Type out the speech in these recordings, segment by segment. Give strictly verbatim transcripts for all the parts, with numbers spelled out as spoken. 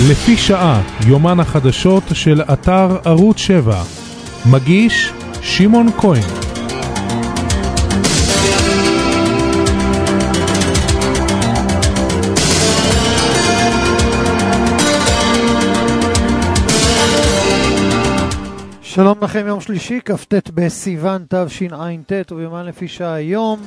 לפי שעה, יומן החדשות של אתר ערוץ שבע. מגיש שמעון כהן. שלום לכם, יום שלישי, כ"ט בסיוון תשע"ט, וביומן לפי שעה היום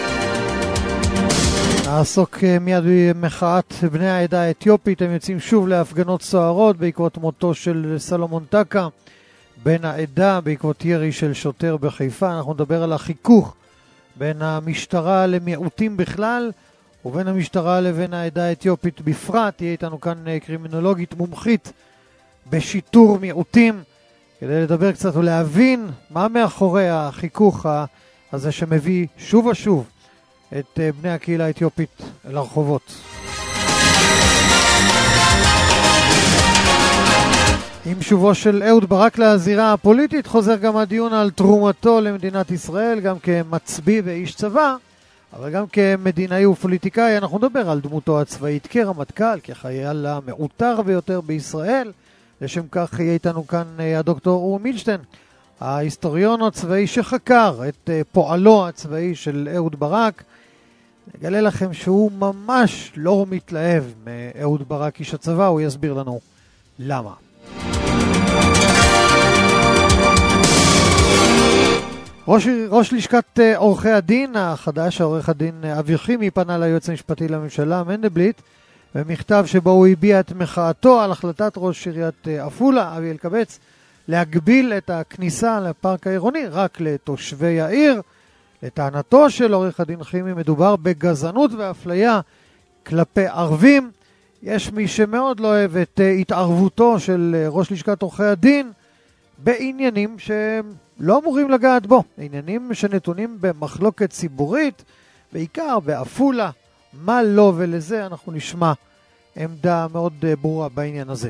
נעסוק מיד במחאת בני העדה האתיופית. הם יוצאים שוב להפגנות סוערות בעקבות מותו של סלומון טקה, בן העדה, בעקבות ירי של שוטר בחיפה. אנחנו נדבר על החיכוך בין המשטרה למיעוטים בכלל ובין המשטרה לבין העדה האתיופית בפרט. תהיה איתנו כאן קרימינולוגית מומחית בשיטור מיעוטים, כדי לדבר קצת ולהבין מה מאחורי החיכוך הזה שמביא שוב ושוב את בני הקהילה האתיופית לרחובות. עם שובו של אהוד ברק לזירה הפוליטית חוזר גם הדיון על תרומתו למדינת ישראל, גם כמצביא ואיש צבא, אבל גם כמדינאי ופוליטיקאי. אנחנו נדבר על דמותו הצבאית כרמטכ"ל, כחייל המעוטר ביותר בישראל. לשם כך יהיה איתנו כאן הדוקטור אורי מילשטיין, ההיסטוריון הצבאי שחקר את פועלו הצבאי של אהוד ברק. נגלה לכם שהוא ממש לא מתלהב מאהוד ברק איש הצבא, הוא יסביר לנו למה. ראש, ראש לשכת עורכי הדין החדש, עורך הדין אבי חימי, פנה ליועץ המשפטי לממשלה מנדלבליט במכתב שבו הוא הביע את מחאתו על החלטת ראש עיריית עפולה אבי אלקבץ להגביל את הכניסה לפארק העירוני רק לתושבי העיר. לטענתו של עורך הדין חימי מדובר בגזענות ואפליה כלפי ערבים. יש מי שמאוד לא אוהב את התערבותו של ראש לשכת עורכי הדין בעניינים שלא אמורים לגעת בו, עניינים שנתונים במחלוקת ציבורית, בעיקר בעפולה. מה לא, ולזה אנחנו נשמע עמדה מאוד ברורה בעניין הזה.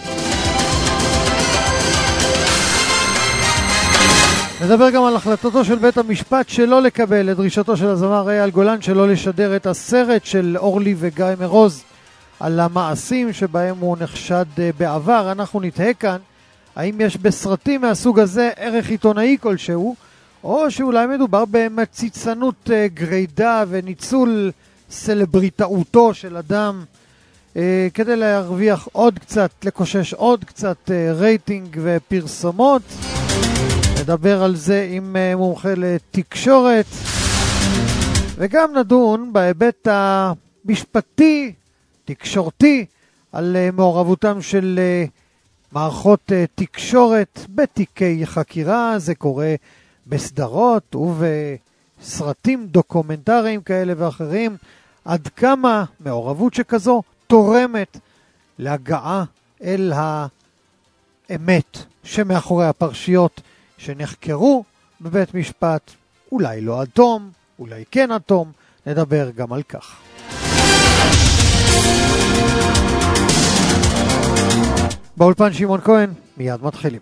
נדבר גם על החלטתו של בית המשפט שלא לקבל את דרישתו של הזמר אייל גולן שלא לשדר את הסרט של אורלי וגיא מרוז על המעשים שבהם הוא נחשד בעבר. אנחנו נתהה כאן האם יש בסרטים מהסוג הזה ערך עיתונאי כלשהו, או שאולי מדובר במציצנות גרידה וניצול סלבריטאותו של אדם אה, כדי להרוויח עוד קצת, לקושש עוד קצת אה, רייטינג ופרסומות. נדבר על זה עם אה, מומחה לתקשורת, וגם נדון בהיבט המשפטי, תקשורתי, על אה, מעורבותם של אה, מערכות אה, תקשורת בתיקי חקירה. זה קורה בסדרות ובסרטים דוקומנטריים כאלה ואחרים. עד כמה מעורבות שכזו תורמת להגעה אל האמת שמאחורי הפרשיות שנחקרו בבית משפט, אולי לא עד תום, אולי כן עד תום. נדבר גם על כך. באולפן שמעון כהן, מיד מתחילים.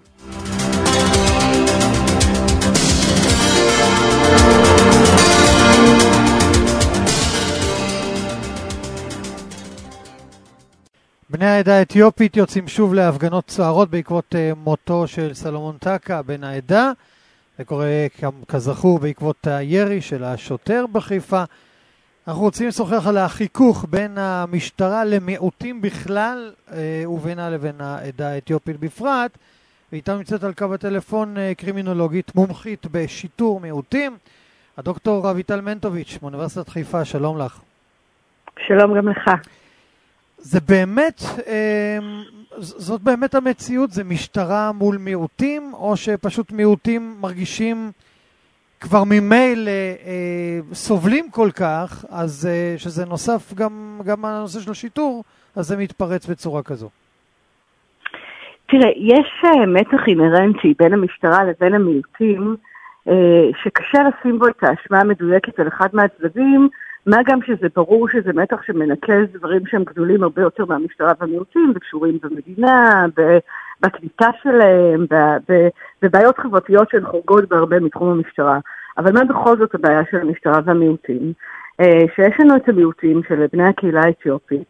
בני העדה האתיופית יוצאים שוב להפגנות סוערות בעקבות uh, מותו של סלומון טקה, בן העדה. זה קורה כזכור בעקבות הירי של השוטר בחיפה. אנחנו רוצים לשוחח על החיכוך בין המשטרה למיעוטים בכלל uh, ובינה לבין העדה האתיופית בפרט. ואיתנו נמצאת על קו הטלפון uh, קרימינולוגית מומחית בשיטור מיעוטים, הדוקטור אביטל מנטוביץ' מאוניברסיטת חיפה. שלום לך. שלום גם לך. זה באמת, זאת באמת המציאות? זה משטרה מול מיעוטים, או שפשוט מיעוטים מרגישים כבר ממילא סובלים כל כך, אז שזה נוסף גם, גם הנושא של השיטור, אז זה מתפרץ בצורה כזו? תראה, יש מתח אינהרנטי בין המשטרה לבין המיעוטים, שקשה לשים בו את האשמה המדויקת על אחד מהצדדים, מה גם שזה ברור שזה מתח שמנקז דברים שהם גדולים הרבה יותר מהמשטרה והמיעוטים, וקשורים במדינה, בקליטה שלהם, בבעיות חברתיות שהן חורגות בהרבה מתחום המשטרה. אבל מה בכל זאת הבעיה של המשטרה והמיעוטים? שיש לנו את המיעוטים של בני הקהילה האתיופית,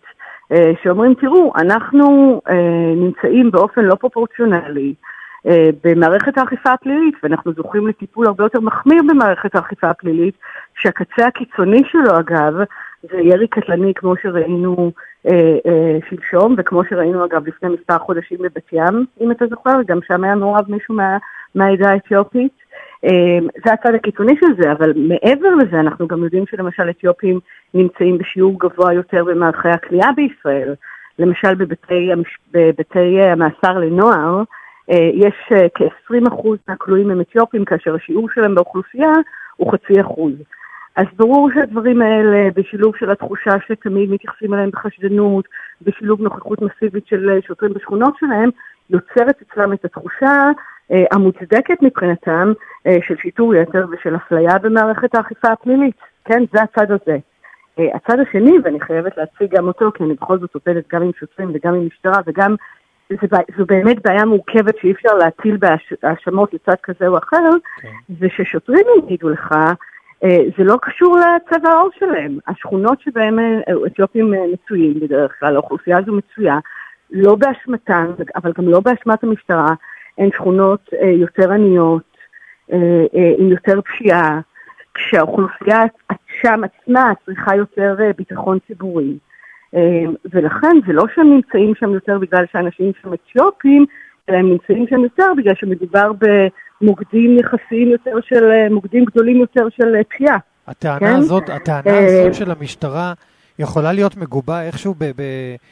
שאומרים, תראו, אנחנו נמצאים באופן לא פרופורציונלי במערכת האכיפה הפלילית, ואנחנו זוכים לטיפול הרבה יותר מחמיר במערכת האכיפה הפלילית, שהקצה הקיצוני שלו, אגב, זה ירי קטלני כמו שראינו אה, אה, שלשום, וכמו שראינו, אגב, לפני מספר חודשים בבת ים, אם אתה זוכר, גם שם היה מעורב מישהו מה, מהעדה האתיופית. אה, זה הצד הקיצוני של זה, אבל מעבר לזה, אנחנו גם יודעים שלמשל אתיופים נמצאים בשיעור גבוה יותר במערכי הכליאה בישראל. למשל, בבתי, בבתי המאסר לנוער, יש כ-עשרים אחוז מהכלואים הם אתיופים, כאשר השיעור שלהם באוכלוסייה הוא חצי אחוז. אז ברור שהדברים האלה, בשילוב של התחושה שתמיד מתייחסים אליהם בחשדנות, בשילוב נוכחות מסיבית של שוטרים בשכונות שלהם, יוצרת אצלם את התחושה אה, המוצדקת מבחינתם אה, של שיטור יתר ושל אפליה במערכת האכיפה הפלילית. כן, זה הצד הזה. אה, הצד השני, ואני חייבת להציג גם אותו, כי אני בכל זאת עובדת גם עם שוטרים וגם עם משטרה, וגם זה, זו באמת בעיה מורכבת שאי אפשר להטיל בהאשמות לצד כזה או אחר, okay. זה ששוטרים יגידו לך, זה לא קשור לצבע העור שלהם. השכונות שבהם אתיופים מצויים בדרך כלל, האוכלוסייה הזו מצויה, לא באשמתן, אבל גם לא באשמת המשטרה, הן שכונות יותר עניות, עם יותר פשיעה, כשהאוכלוסייה שם עצמה צריכה יותר ביטחון ציבורי. ולכן זה לא שהם נמצאים שם יותר בגלל שאנשים שם אתיופים, אלא הם נמצאים שם יותר בגלל שמדובר במוקדים יחסיים יותר של, מוקדים גדולים יותר של פשיעה. הטענה כן? הזאת, הטענה הזאת של המשטרה יכולה להיות מגובה איכשהו ב, ב,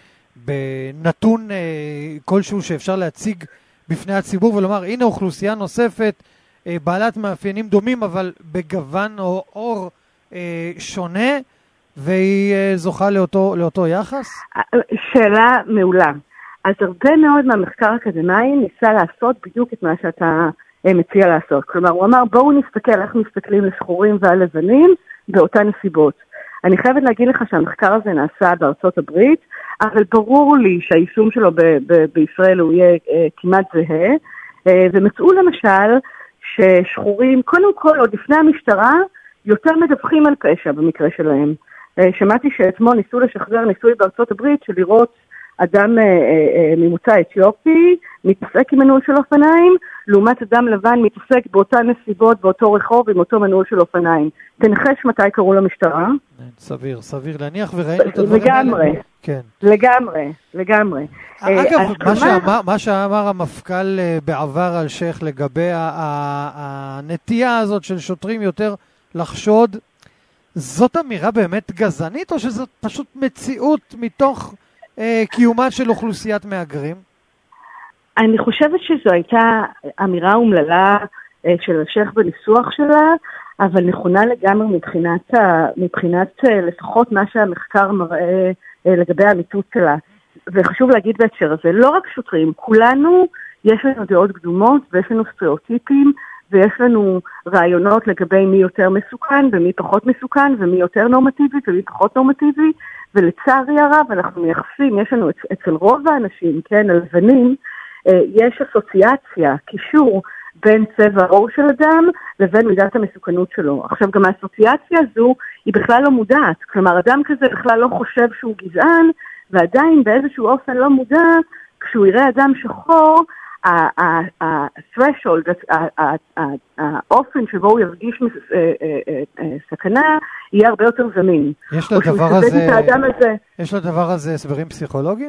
בנתון כלשהו שאפשר להציג בפני הציבור ולומר, הנה אוכלוסייה נוספת, בעלת מאפיינים דומים, אבל בגוון או אור שונה, והיא זוכה לאותו, לאותו יחס? שאלה מעולה. אז הרבה מאוד מהמחקר האקדמי ניסה לעשות בדיוק את מה שאתה מציע לעשות. כלומר, הוא אמר, בואו נסתכל איך מסתכלים לשחורים והלבנים באותן נסיבות. אני חייבת להגיד לך שהמחקר הזה נעשה בארצות הברית, אבל ברור לי שהיישום שלו ב- ב- בישראל הוא יהיה uh, כמעט זהה, uh, ומצאו למשל ששחורים, קודם כל, עוד לפני המשטרה, יותר מדווחים על פשע במקרה שלהם. Uh, שמעתי שאתמול ניסו לשחזר ניסוי בארצות הברית של לראות אדם אה, אה, ממוצא אתיופי, מתעסק עם מנעול של אופניים, לעומת אדם לבן מתעסק באותן נסיבות, באותו רחוב, עם אותו מנעול של אופניים. תנחש מתי קראו למשטרה? סביר, סביר להניח, וראינו את הדברים לגמרי, האלה. כן. לגמרי, לגמרי. אגב, מה שאמר, מה שאמר המפכ"ל בעבר על שייך לגבי הנטייה הזאת של שוטרים יותר לחשוד, זאת אמירה באמת גזענית, או שזאת פשוט מציאות מתוך קיומה של אוכלוסיית מהגרים? אני חושבת שזו הייתה אמירה אומללה של השייך בניסוח שלה, אבל נכונה לגמרי מבחינת, מבחינת לפחות מה שהמחקר מראה לגבי האמיתות שלה. וחשוב להגיד בהקשר הזה, לא רק שוטרים, כולנו יש לנו דעות קדומות ויש לנו סטריאוטיפים, ויש לנו רעיונות לגבי מי יותר מסוכן ומי פחות מסוכן ומי יותר נורמטיבי ומי פחות נורמטיבי, ולצערי הרב אנחנו מייחסים, יש לנו אצל רוב האנשים, כן, הלבנים, יש אסוציאציה, קישור בין צבע העור של אדם לבין מידת המסוכנות שלו. עכשיו גם האסוציאציה הזו היא בכלל לא מודעת, כלומר אדם כזה בכלל לא חושב שהוא גזען, ועדיין באיזשהו אופן לא מודע, כשהוא יראה אדם שחור, ה-threshold, האופן שבו הוא ירגיש סכנה, יהיה הרבה יותר זמין. יש לדבר הזה, יש לדבר הזה הסברים פסיכולוגיים?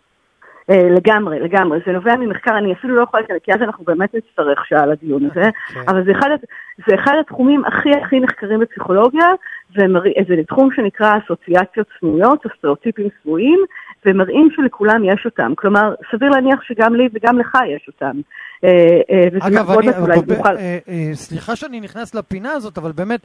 לגמרי, לגמרי. זה נובע ממחקר, אני אפילו לא יכולה להגיד, כי אז אנחנו באמת נצטרך שעה לדיון הזה, אבל זה אחד, זה אחד התחומים הכי הכי נחקרים בפסיכולוגיה, וזה תחום שנקרא אסוציאציות סמויות, או סטריאוטיפים סמויים, ומראים שלכולם יש אותם. כלומר, סביר להניח שגם לי וגם לך יש אותם. אגב, אני, נוכל... סליחה שאני נכנס לפינה הזאת, אבל באמת,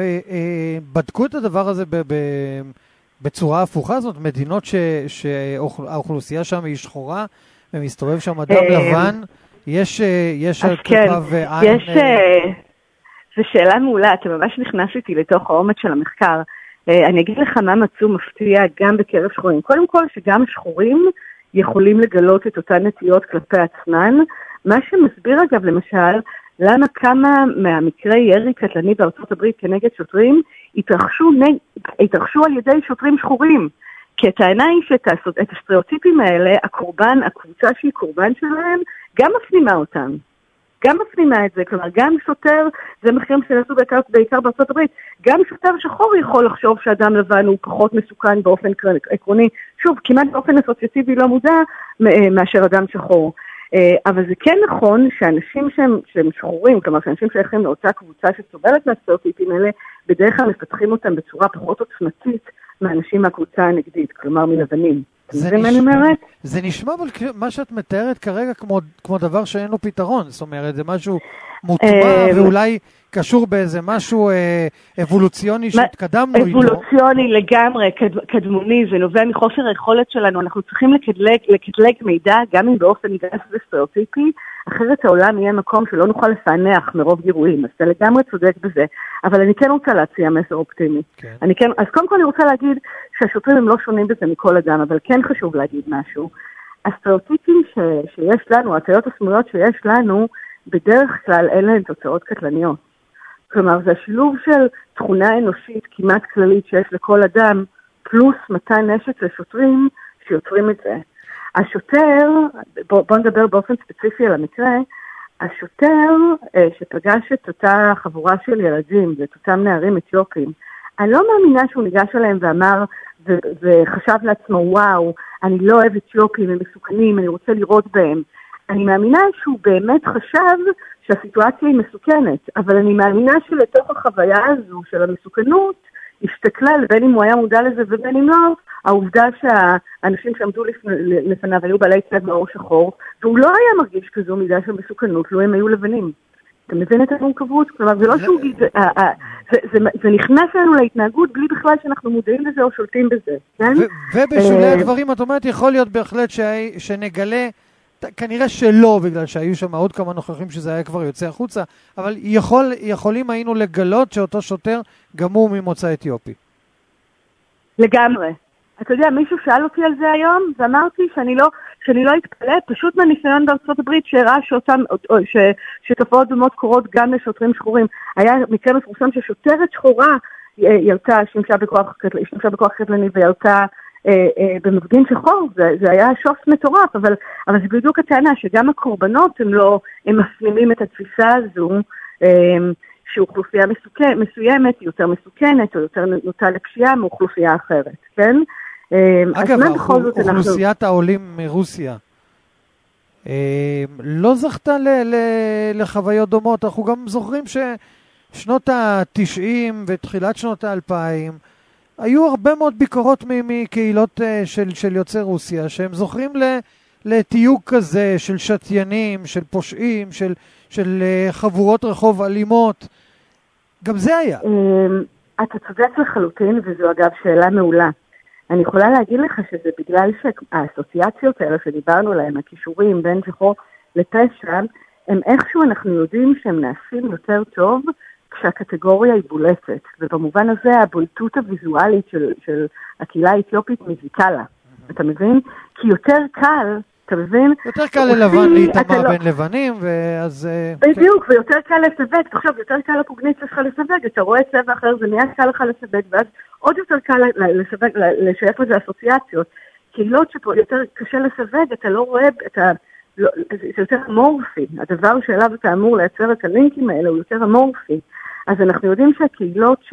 בדקו את הדבר הזה ב... ב... בצורה הפוכה, זאת מדינות ש... שהאוכלוסייה שם היא שחורה, ומסתובב שם אדם לבן, יש, יש התקופה ועין... יש... זו שאלה מעולה, אתה ממש נכנס איתי לתוך העומק של המחקר. אני אגיד לך מה מצאו מפתיע גם בקרב שחורים. קודם כל שגם שחורים יכולים לגלות את אותן נטיות כלפי עצמן, מה שמסביר אגב למשל, למה כמה מהמקרי ירי קטלני בארצות הברית כנגד שוטרים התרחשו, התרחשו על ידי שוטרים שחורים. כי הטענה היא שאת הסטריאוטיפים האלה, הקורבן, הקבוצה שהיא קורבן שלהם, גם מפנימה אותם. גם מפנימה את זה, כלומר, גם שוטר, זה מחקרים שנעשו בעיקר, בעיקר בארצות הברית, גם שוטר שחור יכול לחשוב שאדם לבן הוא פחות מסוכן באופן עקרוני, שוב, כמעט באופן אסוציאטיבי לא מודע מאשר אדם שחור. אבל זה כן נכון שאנשים שהם, שהם שחורים, כלומר, שאנשים שייכים לאותה קבוצה שסובלת מהסטריאוטיפים האלה, בדרך כלל מפתחים אותם בצורה פחות עוצמתית מאנשים מהקבוצה הנגדית, כלומר מלבנים. זה נשמע, זה נשמע אבל מה שאת מתארת כרגע כמו, כמו דבר שאין לו פתרון, זאת אומרת, זה משהו מוטמע ואולי קשור באיזה משהו אבולוציוני שהתקדמנו איתו. אבולוציוני לגמרי, קדמוני, זה נובע מחוסר היכולת שלנו, אנחנו צריכים לקדלג, לקדלג מידע גם אם באופן גס וסטריאוטיפי, אחרת העולם יהיה מקום שלא נוכל לפענח מרוב גירויים, אז אתה לגמרי צודק בזה, אבל אני כן רוצה להציע מסר אופטימי. כן. אני כן, אז קודם כל אני רוצה להגיד שהשוטרים הם לא שונים בזה מכל אדם, אבל כן חשוב להגיד משהו. הסטריאוטיפים ש, שיש לנו, הטעויות הסמויות שיש לנו, בדרך כלל אין להן תוצאות קטלניות. כלומר, זה השילוב של תכונה אנושית כמעט כללית שיש לכל אדם, פלוס מתן נשק לשוטרים שיוצרים את זה. השוטר, בוא, בוא נדבר באופן ספציפי על המקרה, השוטר אה, שפגש את אותה חבורה של ילדים ואת אותם נערים אתיופים, אני לא מאמינה שהוא ניגש אליהם ואמר ו- וחשב לעצמו, וואו, אני לא אוהב אתיופים, הם מסוכנים, אני רוצה לראות בהם. אני מאמינה שהוא באמת חשב שהסיטואציה היא מסוכנת, אבל אני מאמינה שלתוך החוויה הזו של המסוכנות, השתכלל, בין אם הוא היה מודע לזה ובין אם לא, העובדה שהאנשים שעמדו לפניו היו בעלי צבע מאור שחור, והוא לא היה מרגיש כזו מידה של מסוכנות, לא הם היו לבנים. אתה מבין את המורכבות? כלומר, זה לא שהוא... זה נכנס לנו להתנהגות בלי בכלל שאנחנו מודעים לזה או שולטים בזה, כן? ובשולי הדברים, את אומרת, יכול להיות בהחלט שנגלה, כנראה שלא, בגלל שהיו שם עוד כמה נוכחים שזה היה כבר יוצא החוצה, אבל יכולים היינו לגלות שאותו שוטר גם הוא ממוצא אתיופי. לגמרי. אתה יודע, מישהו שאל אותי על זה היום, ואמרתי שאני לא, שאני לא אתפלא, פשוט מהניסיון בארצות הברית שהראה שאותם, ש, שתופעות דומות קורות גם לשוטרים שחורים. היה מקרה מפורסם ששוטרת שחורה ירתה, שימשה בכוח, שימשה בכוח קטלני וירתה אה, אה, במפגין שחור. זה, זה היה שופט מטורף, אבל, אבל זה בדיוק הטענה שגם הקורבנות הם לא, הם מפנימים את התפיסה הזו, אה, שאוכלוסייה מסוימת היא יותר מסוכנת או יותר נוטה לפשיעה מאוכלוסייה אחרת, כן? אגב, אוכלוסיית העולים מרוסיה לא זכתה לחוויות דומות. אנחנו גם זוכרים ששנות ה-תשעים ותחילת שנות ה-אלפיים היו הרבה מאוד ביקורות מקהילות של יוצאי רוסיה, שהם זוכרים לתיוג כזה של שתיינים, של פושעים, של חבורות רחוב אלימות. גם זה היה. אתה צודק לחלוטין, וזו אגב שאלה מעולה. אני יכולה להגיד לך שזה בגלל שהאסוציאציות האלה שדיברנו עליהן, הכישורים בין שחור לפשע, הם איכשהו אנחנו יודעים שהם נעשים יותר טוב כשהקטגוריה היא בולטת. ובמובן הזה הבולטות הוויזואלית של, של הקהילה האתיופית מזיקה לה. אתה מבין? כי יותר קל, אתה מבין? יותר קל ללבן להתאמה בין לבנים, ואז... בדיוק, ויותר קל לסווג. תחשוב, יותר קל לפוגניציה שלך לסווג. אתה רואה צבע אחר, זה נהיה קל לך לסווג, ואז עוד יותר קל לסווג, לשייך לזה אסוציאציות. קהילות שיותר קשה לסווג, אתה לא רואה, זה יותר אמורפי. הדבר שאליו אתה אמור לייצר את הלינקים האלה הוא יותר אמורפי. אז אנחנו יודעים שהקהילות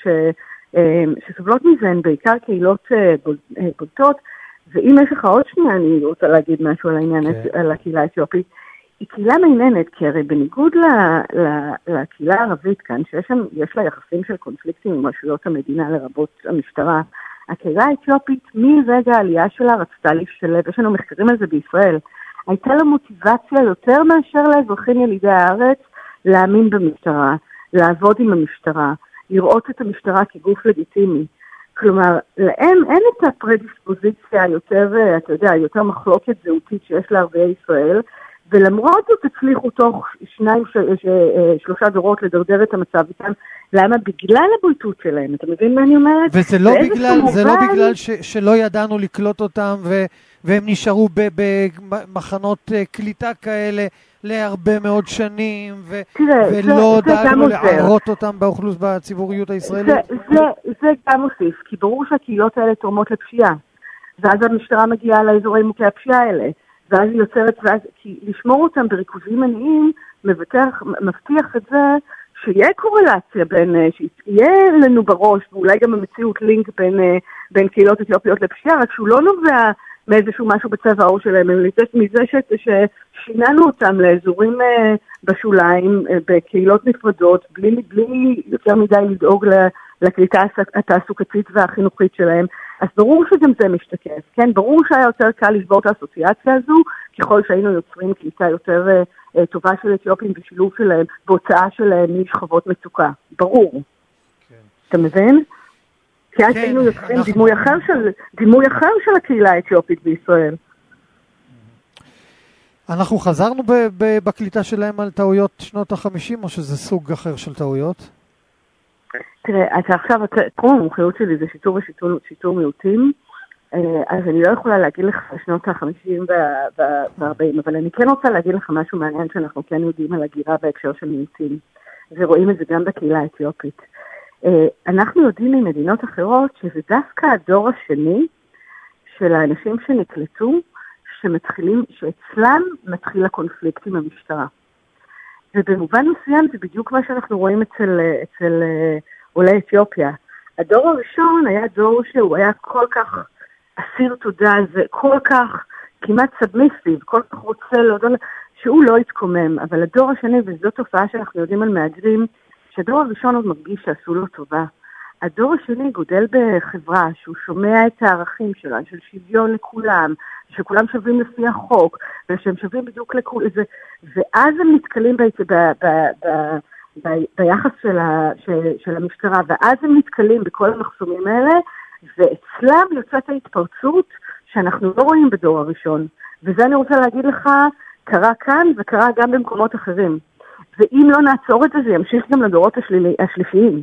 שסובלות מזה הן בעיקר קהילות בולטות, ואם יש לך עוד שנייה, אני רוצה להגיד משהו על העניין, okay. על הקהילה האתיופית. היא קהילה מעניינת, כי הרי בניגוד ל, ל, לקהילה הערבית כאן, שיש שם, יש לה יחסים של קונפליקטים עם רשויות המדינה לרבות המשטרה, הקהילה האתיופית, מרגע העלייה שלה רצתה להשתלב, יש לנו מחקרים על זה בישראל, הייתה לה מוטיבציה יותר מאשר לאזרחים ילידי הארץ, להאמין במשטרה, לעבוד עם המשטרה, לראות את המשטרה כגוף לגיטימי. כלומר, להם אין את הפרדיספוזיציה יותר, אתה יודע, יותר מחלוקת זהותית שיש לערביי ישראל, ולמרות זאת הצליחו תוך שניים, ש, ש, שלושה דורות לדרדר את המצב איתם. למה? בגלל הבולטות שלהם. אתה מבין מה אני אומרת? וזה לא בגלל, כמובן... זה לא בגלל ש, שלא ידענו לקלוט אותם, ו, והם נשארו במחנות קליטה כאלה להרבה מאוד שנים, ו, תראה, ולא דאגנו לערות אותם באוכלוס בציבוריות הישראלית. זה, זה, זה גם מוסיף, כי ברור שהקהילות האלה תורמות לפשיעה. ואז המשטרה מגיעה לאזורי מוכי הפשיעה האלה, ואז היא יוצרת, ואז, כי לשמור אותם בריכוזים עניים, מבטח, מבטיח את זה, שיהיה קורלציה בין, שיהיה לנו בראש, ואולי גם המציאות לינק בין, בין קהילות אתיופיות לפשיעה, רק שהוא לא נובע מאיזשהו משהו בצבע העור שלהם, אלא מזה ששיננו אותם לאזורים בשוליים, בקהילות נפרדות, בלי, בלי יותר מדי לדאוג לקליטה התעסוקתית והחינוכית שלהם. אז ברור שגם זה משתקף, כן? ברור שהיה יותר קל לשבור את האסוציאציה הזו, ככל שהיינו יוצרים קליטה יותר uh, טובה של אתיופים ושילוב שלהם, בהוצאה שלהם משכבות מצוקה. ברור. כן. אתה מבין? כי אז כן, היינו יוצרים אנחנו... דימוי, אחר של, דימוי אחר של הקהילה האתיופית בישראל. אנחנו חזרנו ב- ב- בקליטה שלהם על טעויות שנות ה-חמישים, או שזה סוג אחר של טעויות? תראה, אתה עכשיו, תחום המומחיות שלי זה שיטור ושיטור שיטור מיעוטים, אז אני לא יכולה להגיד לך שנות ה-חמישים וה-ארבעים, אבל אני כן רוצה להגיד לך משהו מעניין שאנחנו כן יודעים על הגירה בהקשר של מיעוטים, ורואים את זה גם בקהילה האתיופית. אנחנו יודעים ממדינות אחרות שזה דווקא הדור השני של האנשים שנקלטו, שמתחילים, שאצלם מתחיל הקונפליקט עם המשטרה. ובמובן מסוים זה בדיוק מה שאנחנו רואים אצל, אצל עולי אתיופיה. הדור הראשון היה דור שהוא היה כל כך אסיר תודה, זה כל כך כמעט סאבמיסיב, כל כך רוצה להודות, שהוא לא התקומם. אבל הדור השני, וזו תופעה שאנחנו יודעים על מהגרים, שהדור הראשון עוד מרגיש שעשו לו טובה. הדור השני גודל בחברה שהוא שומע את הערכים שלה, של שוויון לכולם, שכולם שווים לפי החוק, ושהם שווים בדיוק לכול, ואז הם נתקלים ב, ב, ב, ב, ב, ביחס של, ה, של, של המשטרה, ואז הם נתקלים בכל המחסומים האלה, ואצלם יוצאת ההתפרצות שאנחנו לא רואים בדור הראשון. וזה אני רוצה להגיד לך, קרה כאן וקרה גם במקומות אחרים. ואם לא נעצור את זה, זה ימשיך גם לדורות השלילי, השלישיים.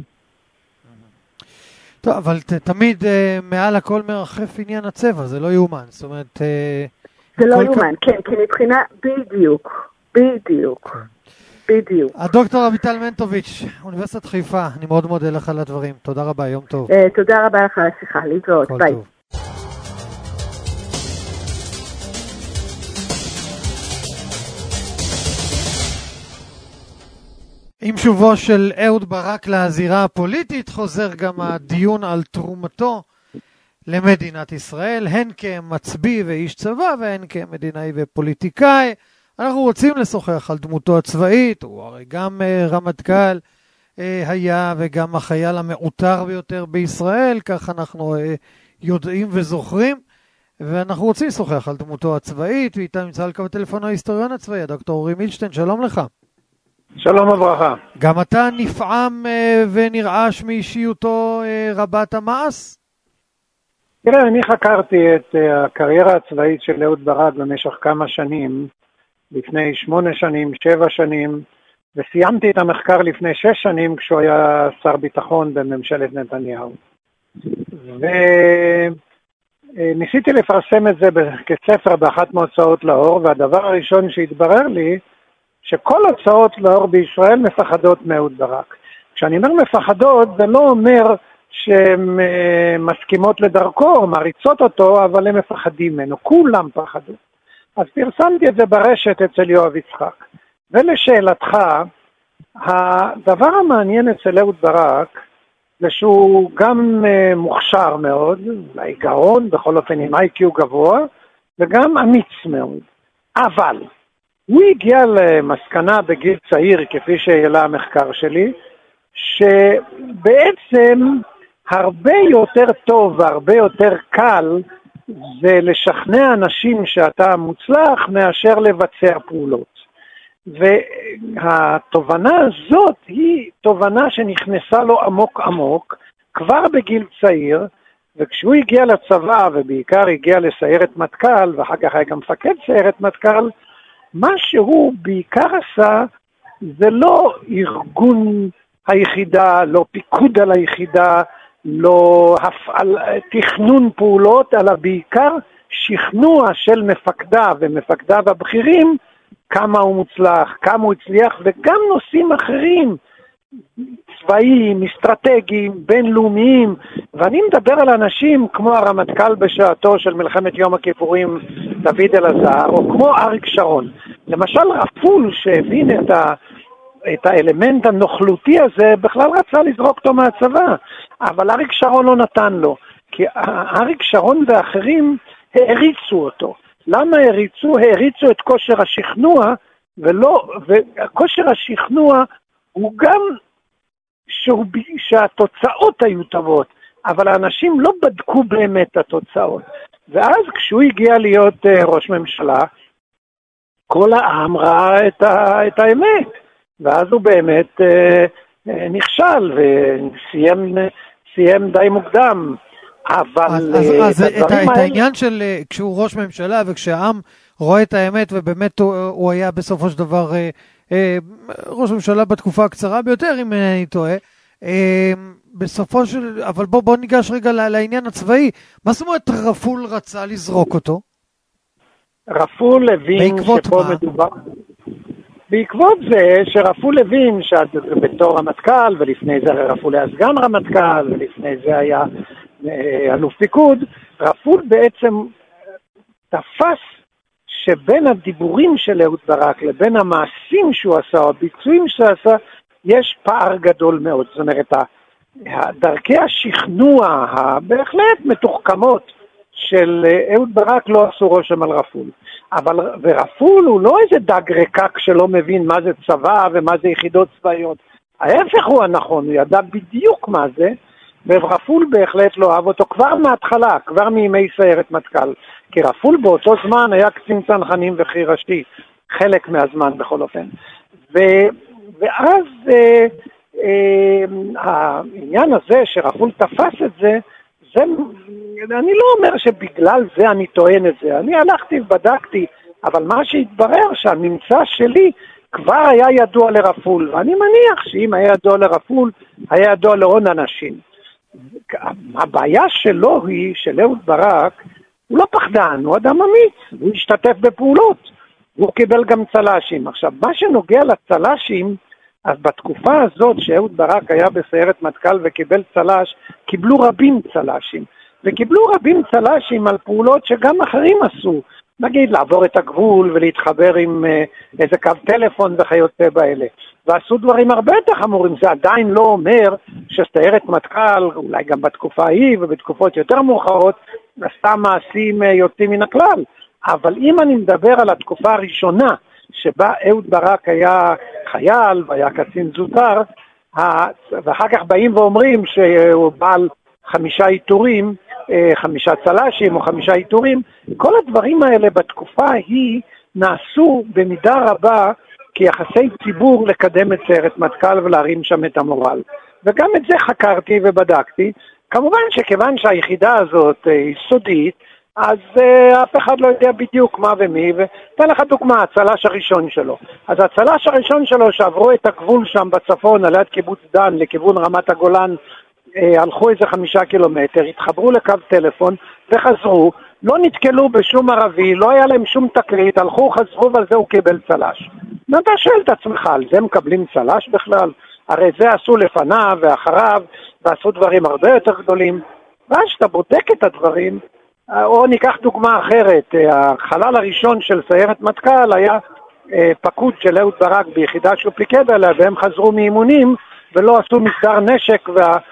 טוב, אבל ת, תמיד uh, מעל הכל מרחף עניין הצבע, זה לא יאומן. זאת אומרת... Uh, זה לא יאומן, כ... כן, כי מבחינה בדיוק, בדיוק, כן. בדיוק. הדוקטור אביטל מנטוביץ', אוניברסיטת חיפה, אני מאוד מודה לך על הדברים. תודה רבה, יום טוב. Uh, תודה רבה לך על השיחה, להתראות, ביי. טוב. עם שובו של אהוד ברק לזירה הפוליטית, חוזר גם הדיון על תרומתו למדינת ישראל, הן כמצביא ואיש צבא, והן כמדינאי ופוליטיקאי. אנחנו רוצים לשוחח על דמותו הצבאית, הוא הרי גם רמטכ"ל היה, וגם החייל המעוטר ביותר בישראל, כך אנחנו יודעים וזוכרים, ואנחנו רוצים לשוחח על דמותו הצבאית, ואיתה נמצא על קו הטלפון ההיסטוריון הצבאי, הדוקטור אורי מילשטיין, שלום לך. שלום וברכה. גם אתה נפעם uh, ונרעש מאישיותו uh, רבת המעש? תראה, אני חקרתי את uh, הקריירה הצבאית של אהוד ברק במשך כמה שנים, לפני שמונה שנים, שבע שנים, וסיימתי את המחקר לפני שש שנים כשהוא היה שר ביטחון בממשלת נתניהו. וניסיתי לפרסם את זה כספר באחת מהוצאות לאור, והדבר הראשון שהתברר לי, שכל הוצאות לאור בישראל מפחדות מאהוד ברק. כשאני אומר מפחדות, זה לא אומר שהן מסכימות לדרכו או מריצות אותו, אבל הם מפחדים ממנו. כולם פחדו. אז פרסמתי את זה ברשת אצל יואב יצחק. ולשאלתך, הדבר המעניין אצל אהוד ברק, זה שהוא גם מוכשר מאוד, אולי גאון, בכל אופן עם איי קיו גבוה, וגם אמיץ מאוד. אבל הוא הגיע למסקנה בגיל צעיר, כפי שהעלה המחקר שלי, שבעצם הרבה יותר טוב והרבה יותר קל זה לשכנע אנשים שאתה מוצלח מאשר לבצע פעולות. והתובנה הזאת היא תובנה שנכנסה לו עמוק עמוק, כבר בגיל צעיר, וכשהוא הגיע לצבא ובעיקר הגיע לסיירת מטכ"ל, ואחר כך היה גם מפקד סיירת מטכ"ל, מה שהוא בעיקר עשה זה לא ארגון היחידה, לא פיקוד על היחידה, לא הפעל, תכנון פעולות, אלא בעיקר שכנוע של מפקדיו ומפקדיו הבכירים, כמה הוא מוצלח, כמה הוא הצליח, וגם נושאים אחרים צבאיים, אסטרטגיים, בינלאומיים, ואני מדבר על אנשים כמו הרמטכ"ל בשעתו של מלחמת יום הכיפורים דוד אלעזר, או כמו אריק שרון. למשל רפול שהבין את, ה, את האלמנט הנוכלותי הזה, בכלל רצה לזרוק אותו מהצבא, אבל אריק שרון לא נתן לו, כי אריק שרון ואחרים העריצו אותו. למה העריצו? העריצו את כושר השכנוע, ולא, וכושר השכנוע הוא גם שהוא, שהתוצאות היו טובות, אבל האנשים לא בדקו באמת את התוצאות. ואז כשהוא הגיע להיות uh, ראש ממשלה, כל העם ראה את, ה, את האמת, ואז הוא באמת uh, uh, נכשל וסיים סיים די מוקדם. אבל אז, אז, אז את, את, האלה... את העניין של כשהוא ראש ממשלה וכשהעם רואה את האמת, ובאמת הוא, הוא היה בסופו של דבר אה, אה, ראש ממשלה בתקופה הקצרה ביותר, אם אני טועה, אה, בסופו של... אבל בוא, בוא ניגש רגע לעניין הצבאי. מה זאת אומרת רפול רצה לזרוק אותו? רפול הבין שפה מה? מדובר... בעקבות זה שרפול הבין שבתור רמטכ"ל, ולפני זה רפול היה סגן רמטכ"ל, ולפני זה היה אלוף פיקוד, רפול בעצם תפס שבין הדיבורים של אהוד ברק לבין המעשים שהוא עשה, או הביצועים שהוא עשה, יש פער גדול מאוד. זאת אומרת, דרכי השכנוע הבהחלט מתוחכמות של אהוד ברק לא עשו רושם על רפול. אבל ורפול הוא לא איזה דג רקק שלא מבין מה זה צבא ומה זה יחידות צבאיות. ההפך הוא הנכון, הוא ידע בדיוק מה זה, ורפול בהחלט לא אהב אותו כבר מההתחלה, כבר מימי סיירת מטכ"ל. כי רפול באותו זמן היה קצין צנחנים וכי ראשי, חלק מהזמן בכל אופן. ו, ואז אה, אה, העניין הזה שרפול תפס את זה, זה, אני לא אומר שבגלל זה אני טוען את זה, אני הלכתי ובדקתי, אבל מה שהתברר שהממצא שלי כבר היה ידוע לרפול, ואני מניח שאם היה ידוע לרפול, היה ידוע להון אנשים. הבעיה שלו היא, של אהוד ברק, הוא לא פחדן, הוא אדם אמיץ, הוא השתתף בפעולות, הוא קיבל גם צל"שים. עכשיו, מה שנוגע לצל"שים, אז בתקופה הזאת שאהוד ברק היה בסיירת מטכ"ל וקיבל צל"ש, קיבלו רבים צל"שים, וקיבלו רבים צל"שים על פעולות שגם אחרים עשו, נגיד לעבור את הגבול ולהתחבר עם uh, איזה קו טלפון וכיוצא באלה, ועשו דברים הרבה יותר חמורים. זה עדיין לא אומר שסיירת מטכ"ל, אולי גם בתקופה ההיא ובתקופות יותר מאוחרות, עשתה מעשים uh, יוצאים מן הכלל. אבל אם אני מדבר על התקופה הראשונה, שבה אהוד ברק היה חייל והיה קצין זוטר, ואחר כך באים ואומרים שהוא בעל חמישה עיטורים, חמישה צל"שים או חמישה עיטורים, כל הדברים האלה בתקופה ההיא נעשו במידה רבה כיחסי ציבור לקדם את סיירת מטכ"ל ולהרים שם את המורל. וגם את זה חקרתי ובדקתי. כמובן שכיוון שהיחידה הזאת היא סודית, אז uh, אף אחד לא יודע בדיוק מה ומי, ותן לך דוגמה, הצל"ש הראשון שלו. אז הצל"ש הראשון שלו שעברו את הגבול שם בצפון, על יד קיבוץ דן, לכיוון רמת הגולן, אה, הלכו איזה חמישה קילומטר, התחברו לקו טלפון וחזרו, לא נתקלו בשום ערבי, לא היה להם שום תקרית, הלכו, חזרו ועל זה הוא קיבל צל"ש. ואתה שואל את עצמך, על זה מקבלים צל"ש בכלל? הרי זה עשו לפניו ואחריו, ועשו דברים הרבה יותר גדולים. ואז שאתה בודק את הדברים, או ניקח דוגמה אחרת, החלל הראשון של סיירת מטכ"ל היה פקוד של אהוד ברק ביחידה שהוא פיקד עליה, והם חזרו מאימונים ולא עשו מסדר נשק,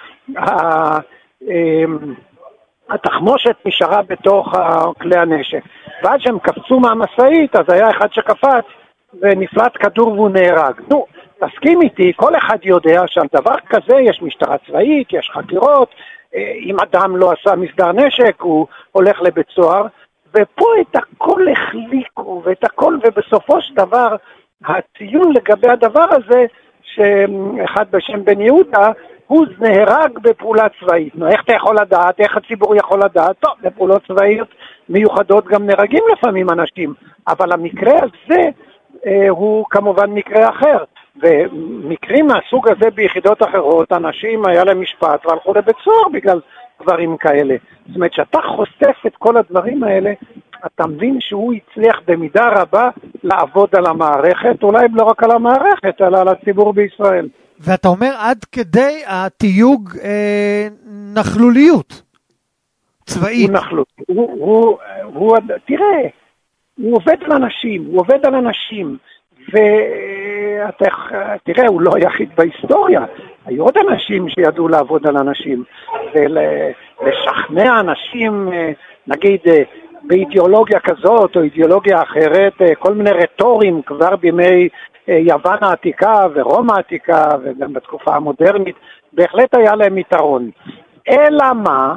והתחמושת נשארה בתוך כלי הנשק. ועד שהם קפצו מהמשאית, אז היה אחד שקפץ ונפלט כדור והוא נהרג. נו, תסכים איתי, כל אחד יודע שעל דבר כזה יש משטרה צבאית, יש חקירות, אם אדם לא עשה מסדר נשק, הוא הולך לבית סוהר, ופה את הכל החליקו, ואת הכל, ובסופו של דבר, הציון לגבי הדבר הזה, שאחד בשם בן יהודה, הוא נהרג בפעולה צבאית. נו, איך אתה יכול לדעת? איך הציבור יכול לדעת? טוב, בפעולות צבאיות מיוחדות גם נהרגים לפעמים אנשים, אבל המקרה הזה אה, הוא כמובן מקרה אחר. ומקרים מהסוג הזה ביחידות אחרות, אנשים היה להם משפט והלכו לבית סוהר בגלל דברים כאלה. זאת אומרת, שאתה חושף את כל הדברים האלה, אתה מבין שהוא הצליח במידה רבה לעבוד על המערכת, אולי לא רק על המערכת, אלא על הציבור בישראל. ואתה אומר עד כדי התיוג אה, נחלוליות צבאית. הוא נחלות. הוא, הוא, הוא, תראה, הוא עובד על אנשים, הוא עובד על אנשים, ותראה, הוא לא היחיד בהיסטוריה. היו עוד אנשים שידעו לעבוד על אנשים, ולשכנע אנשים, נגיד, באידיאולוגיה כזאת או אידיאולוגיה אחרת, כל מיני רטורים כבר בימי יוון העתיקה ורומא העתיקה וגם בתקופה המודרנית, בהחלט היה להם יתרון. אלא מה?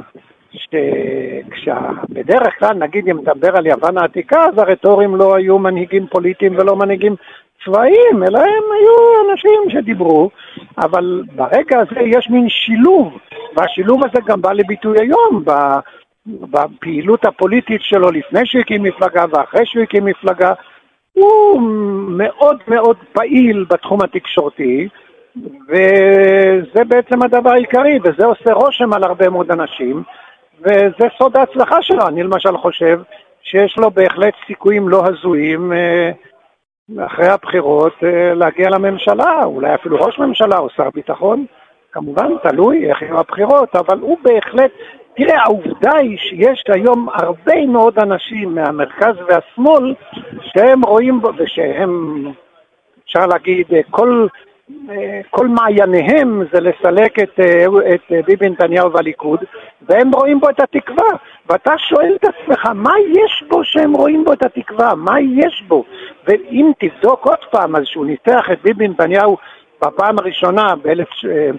שבדרך כלל, נגיד אם מדבר על יוון העתיקה, אז הרטורים לא היו מנהיגים פוליטיים ולא מנהיגים צבאיים, אלא הם היו אנשים שדיברו, אבל ברגע הזה יש מין שילוב, והשילוב הזה גם בא לביטוי היום, בפעילות הפוליטית שלו לפני שהוא הקים מפלגה ואחרי שהוא הקים מפלגה. הוא מאוד מאוד פעיל בתחום התקשורתי, וזה בעצם הדבר העיקרי, וזה עושה רושם על הרבה מאוד אנשים, וזה סוד ההצלחה שלו. אני למשל חושב שיש לו בהחלט סיכויים לא הזויים אחרי הבחירות להגיע לממשלה, אולי אפילו ראש ממשלה או שר ביטחון, כמובן תלוי איך יהיו הבחירות, אבל הוא בהחלט, תראה, העובדה היא שיש היום הרבה מאוד אנשים מהמרכז והשמאל שהם רואים בו, ושהם, אפשר להגיד, כל, כל מעייניהם זה לסלק את, את ביבי נתניהו והליכוד, והם רואים בו את התקווה. ואתה שואל את עצמך, מה יש בו שהם רואים בו את התקווה? מה יש בו? ואם תבדוק עוד פעם, אז שהוא ניתח את ביבי נתניהו בפעם הראשונה, באלף...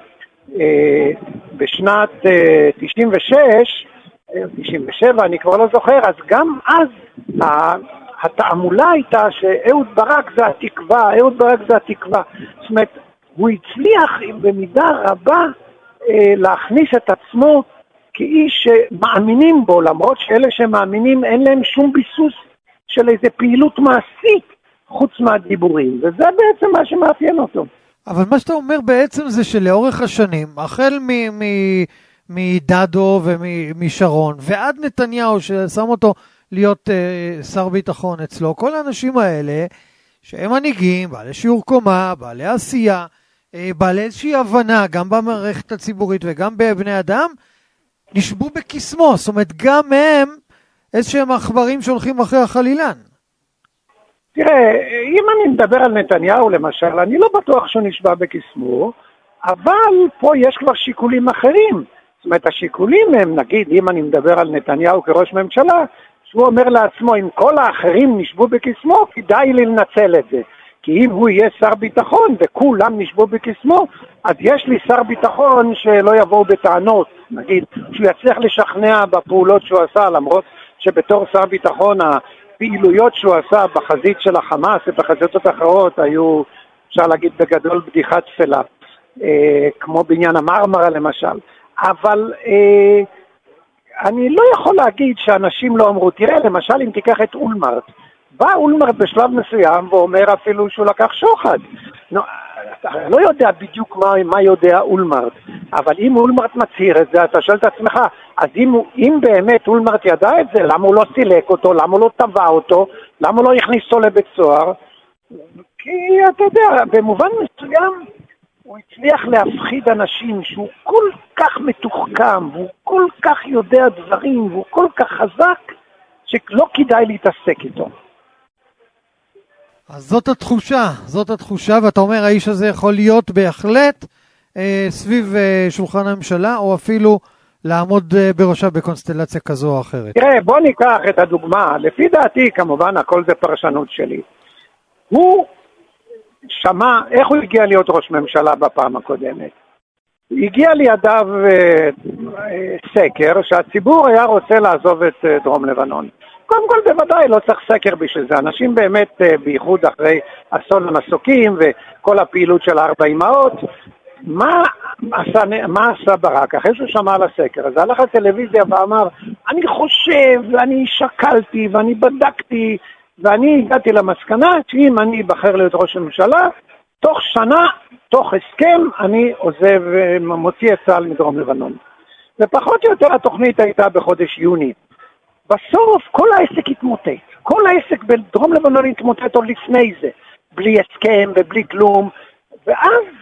בשנת תשעים ושש, תשעים ושבע, אני כבר לא זוכר, אז גם אז התעמולה הייתה שאהוד ברק זה התקווה, אהוד ברק זה התקווה. זאת אומרת, הוא הצליח במידה רבה להכניס את עצמו כאיש שמאמינים בו, למרות שאלה שמאמינים אין להם שום ביסוס של איזה פעילות מעשית חוץ מהדיבורים, וזה בעצם מה שמאפיין אותו. אבל מה שאתה אומר בעצם זה שלאורך השנים, החל מדדו ומשרון, ועד נתניהו ששם אותו להיות uh, שר ביטחון אצלו, כל האנשים האלה שהם מנהיגים, בעלי שיעור קומה, בעלי עשייה, uh, בעלי איזושהי הבנה, גם במערכת הציבורית וגם בבני אדם, נשבו בקסמו. זאת אומרת, גם הם איזשהם עכברים שהולכים אחרי החלילן. תראה, אם אני מדבר על נתניהו למשל, אני לא בטוח שהוא נשבע בקסמו, אבל פה יש כבר שיקולים אחרים. זאת אומרת, השיקולים הם, נגיד, אם אני מדבר על נתניהו כראש ממשלה, שהוא אומר לעצמו, אם כל האחרים נשבו בקסמו, כדאי לי לנצל את זה. כי אם הוא יהיה שר ביטחון וכולם נשבו בקסמו, אז יש לי שר ביטחון שלא יבואו בטענות. נגיד, שהוא יצליח לשכנע בפעולות שהוא עשה, למרות שבתור שר ביטחון הפעילויות שהוא עשה בחזית של החמאס ובחזיתות אחרות היו, אפשר להגיד בגדול, בדיחת תפלה, אה, כמו בעניין המרמרה למשל. אבל אה, אני לא יכול להגיד שאנשים לא אמרו, תראה, למשל אם תיקח את אולמרט, בא אולמרט בשלב מסוים ואומר אפילו שהוא לקח שוחד. נו, אתה לא יודע בדיוק מה, מה יודע אולמרט, אבל אם אולמרט מצהיר את זה, אתה שואל את עצמך, אז אם, אם באמת אולמרט ידע את זה, למה הוא לא סילק אותו, למה הוא לא טבע אותו, למה הוא לא הכניס אותו לבית סוהר? כי אתה יודע, במובן מסוים הוא הצליח להפחיד אנשים שהוא כל כך מתוחכם, והוא כל כך יודע דברים, והוא כל כך חזק, שלא כדאי להתעסק איתו. אז זאת התחושה, זאת התחושה, ואתה אומר, האיש הזה יכול להיות בהחלט אה, סביב אה, שולחן הממשלה, או אפילו לעמוד אה, בראשה בקונסטלציה כזו או אחרת. תראה, בוא ניקח את הדוגמה, לפי דעתי, כמובן, הכל זה פרשנות שלי. הוא שמע, איך הוא הגיע להיות ראש ממשלה בפעם הקודמת? הגיע לידיו אה, אה, סקר שהציבור היה רוצה לעזוב את אה, דרום לבנון. קודם כל בוודאי לא צריך סקר בשביל זה, אנשים באמת בייחוד אחרי אסון המסוקים וכל הפעילות של הארבע אמהות, מה עשה, מה עשה ברק? אחרי שהוא שמע על הסקר, אז הלך לטלוויזיה ואמר, אני חושב ואני שקלתי ואני בדקתי ואני הגעתי למסקנה שאם אני אבחר להיות ראש הממשלה, תוך שנה, תוך הסכם, אני עוזב ומוציא את צה"ל מדרום לבנון. ופחות או יותר התוכנית הייתה בחודש יוני. בסוף כל העסק התמוטט, כל העסק בדרום לבנון התמוטט עוד לפני זה, בלי הסכם ובלי כלום, ואז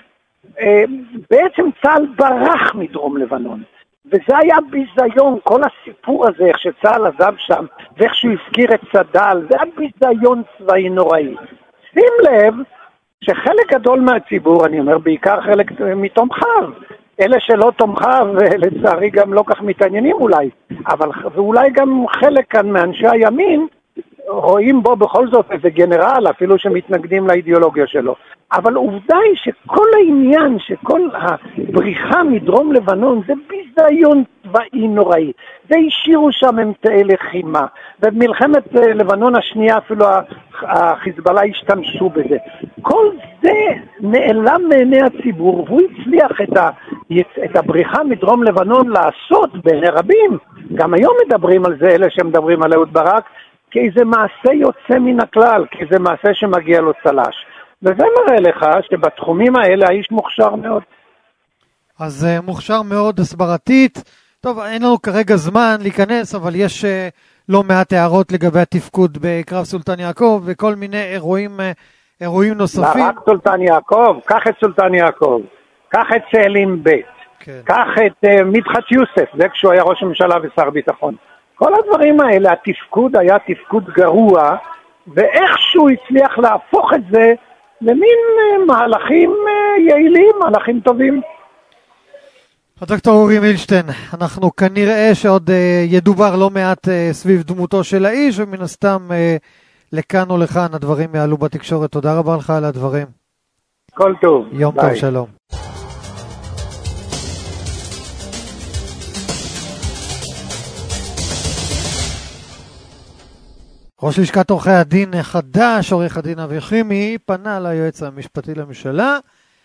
בעצם צה"ל ברח מדרום לבנון. וזה היה ביזיון, כל הסיפור הזה, איך שצה"ל עזב שם, ואיך שהוא הזכיר את צד"ל, זה היה ביזיון צבאי נוראי. שים לב שחלק גדול מהציבור, אני אומר בעיקר חלק מתומכיו, אלה שלא תומכיו, לצערי גם לא כך מתעניינים אולי, אבל ואולי גם חלק כאן מאנשי הימין, רואים בו בכל זאת איזה גנרל, אפילו שמתנגדים לאידיאולוגיה שלו. אבל עובדה היא שכל העניין, שכל הבריחה מדרום לבנון, זה ביזיון צבאי נוראי. זה השאירו שם אמצעי לחימה. ובמלחמת לבנון השנייה אפילו החיזבאללה השתמשו בזה. כל זה נעלם מעיני הציבור, והוא הצליח את, ה, את הבריחה מדרום לבנון לעשות בעיני רבים. גם היום מדברים על זה, אלה שמדברים על אהוד ברק, כאיזה מעשה יוצא מן הכלל, כאיזה מעשה שמגיע לו צלש. וזה מראה לך שבתחומים האלה האיש מוכשר מאוד. אז uh, מוכשר מאוד הסברתית. טוב, אין לנו כרגע זמן להיכנס, אבל יש uh, לא מעט הערות לגבי התפקוד בקרב סולטן יעקב, וכל מיני אירועים, uh, אירועים נוספים. לא רק סולטן יעקב, קח את סולטן יעקב, קח את צאלים ב', כן. קח את uh, מדחת יוסף, זה כשהוא היה ראש הממשלה ושר ביטחון. כל הדברים האלה, התפקוד היה תפקוד גרוע, ואיכשהו הצליח להפוך את זה למין מהלכים יעילים, מהלכים טובים. הדוקטור אורי מילשטיין, אנחנו כנראה שעוד ידובר לא מעט סביב דמותו של האיש, ומן הסתם לכאן או לכאן הדברים יעלו בתקשורת. תודה רבה לך על הדברים. כל טוב. יום ביי. טוב, שלום. ראש לשכת עורכי הדין החדש, עורך הדין אבי חימי, פנה ליועץ המשפטי לממשלה,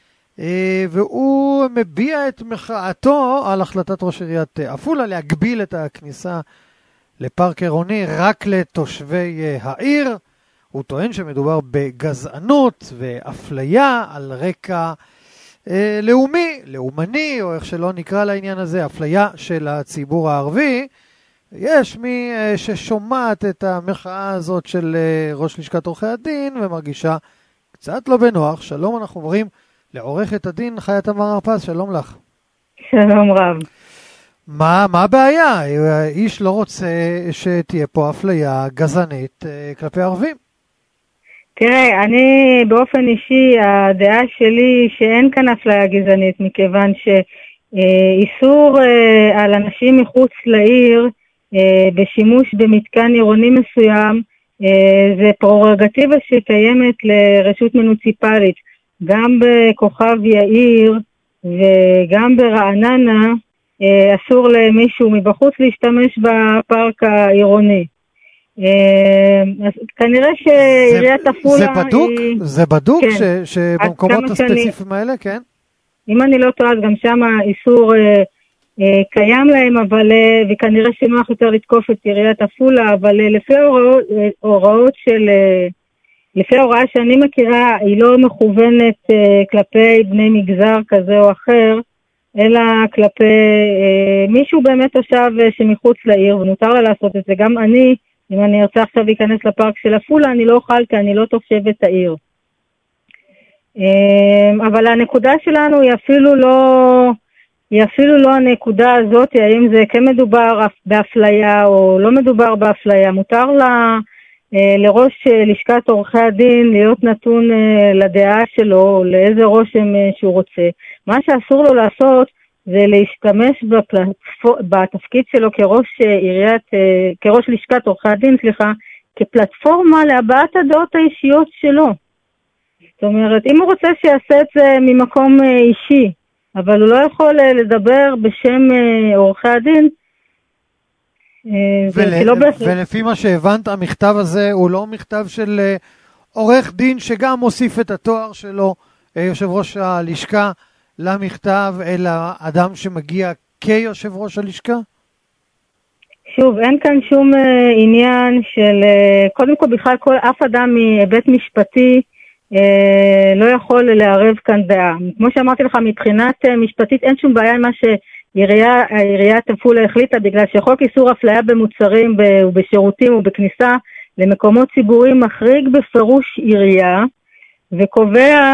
והוא מביע את מחאתו על החלטת ראש עיריית עפולה להגביל את הכניסה לפארק עירוני רק לתושבי העיר. הוא טוען שמדובר בגזענות ואפליה על רקע לאומי, לאומני, או איך שלא נקרא לעניין הזה, אפליה של הציבור הערבי. יש מי ששומעת את המחאה הזאת של ראש לשכת עורכי הדין ומרגישה קצת לא בנוח. שלום, אנחנו עוברים לעורכת הדין חיה תמר הרפז, שלום לך. שלום רב. מה, מה הבעיה? איש לא רוצה שתהיה פה אפליה גזענית כלפי ערבים. תראה, אני באופן אישי, הדעה שלי שאין כאן אפליה גזענית, מכיוון שאיסור על אנשים מחוץ לעיר בשימוש במתקן עירוני מסוים, זה פררוגטיבה שקיימת לרשות מוניציפלית. גם בכוכב יאיר וגם ברעננה אסור למישהו מבחוץ להשתמש בפארק העירוני. אז כנראה שעיריית עפולה... זה בדוק? היא... זה בדוק כן. ש... שבמקומות הספציפיים שאני... האלה, כן? אם אני לא טועה, אז גם שם איסור... קיים להם, אבל וכנראה שנוח יותר לתקוף את עיריית עפולה, אבל לפי ההוראות, הוראות של, לפי ההוראה שאני מכירה, היא לא מכוונת כלפי בני מגזר כזה או אחר, אלא כלפי מישהו באמת תושב שמחוץ לעיר, ומותר לה לעשות את זה. גם אני, אם אני ארצה עכשיו להיכנס לפארק של עפולה, אני לא אוכל, כי אני לא תושבת העיר. אבל הנקודה שלנו היא אפילו לא... היא אפילו לא הנקודה הזאת, האם זה כן מדובר באפליה או לא מדובר באפליה. מותר לה, לראש לשכת עורכי הדין להיות נתון לדעה שלו, או לאיזה רושם שהוא רוצה. מה שאסור לו לעשות זה להשתמש בפלטפור... בתפקיד שלו כראש עיריית, כראש לשכת עורכי הדין, סליחה, כפלטפורמה להבעת הדעות האישיות שלו. זאת אומרת, אם הוא רוצה שיעשה את זה ממקום אישי, אבל הוא לא יכול לדבר בשם עורכי הדין. ול... לא ולפי מה שהבנת, המכתב הזה הוא לא מכתב של עורך דין שגם מוסיף את התואר שלו, יושב ראש הלשכה, למכתב, אלא אדם שמגיע כיושב ראש הלשכה? שוב, אין כאן שום עניין של, קודם כל בכלל כל אף אדם מבית משפטי, לא יכול לערב כאן דעה. כמו שאמרתי לך, מבחינת משפטית אין שום בעיה עם מה שעיריית עפולה החליטה, בגלל שחוק איסור אפליה במוצרים ובשירותים ובכניסה למקומות ציבוריים מחריג בפירוש עירייה, וקובע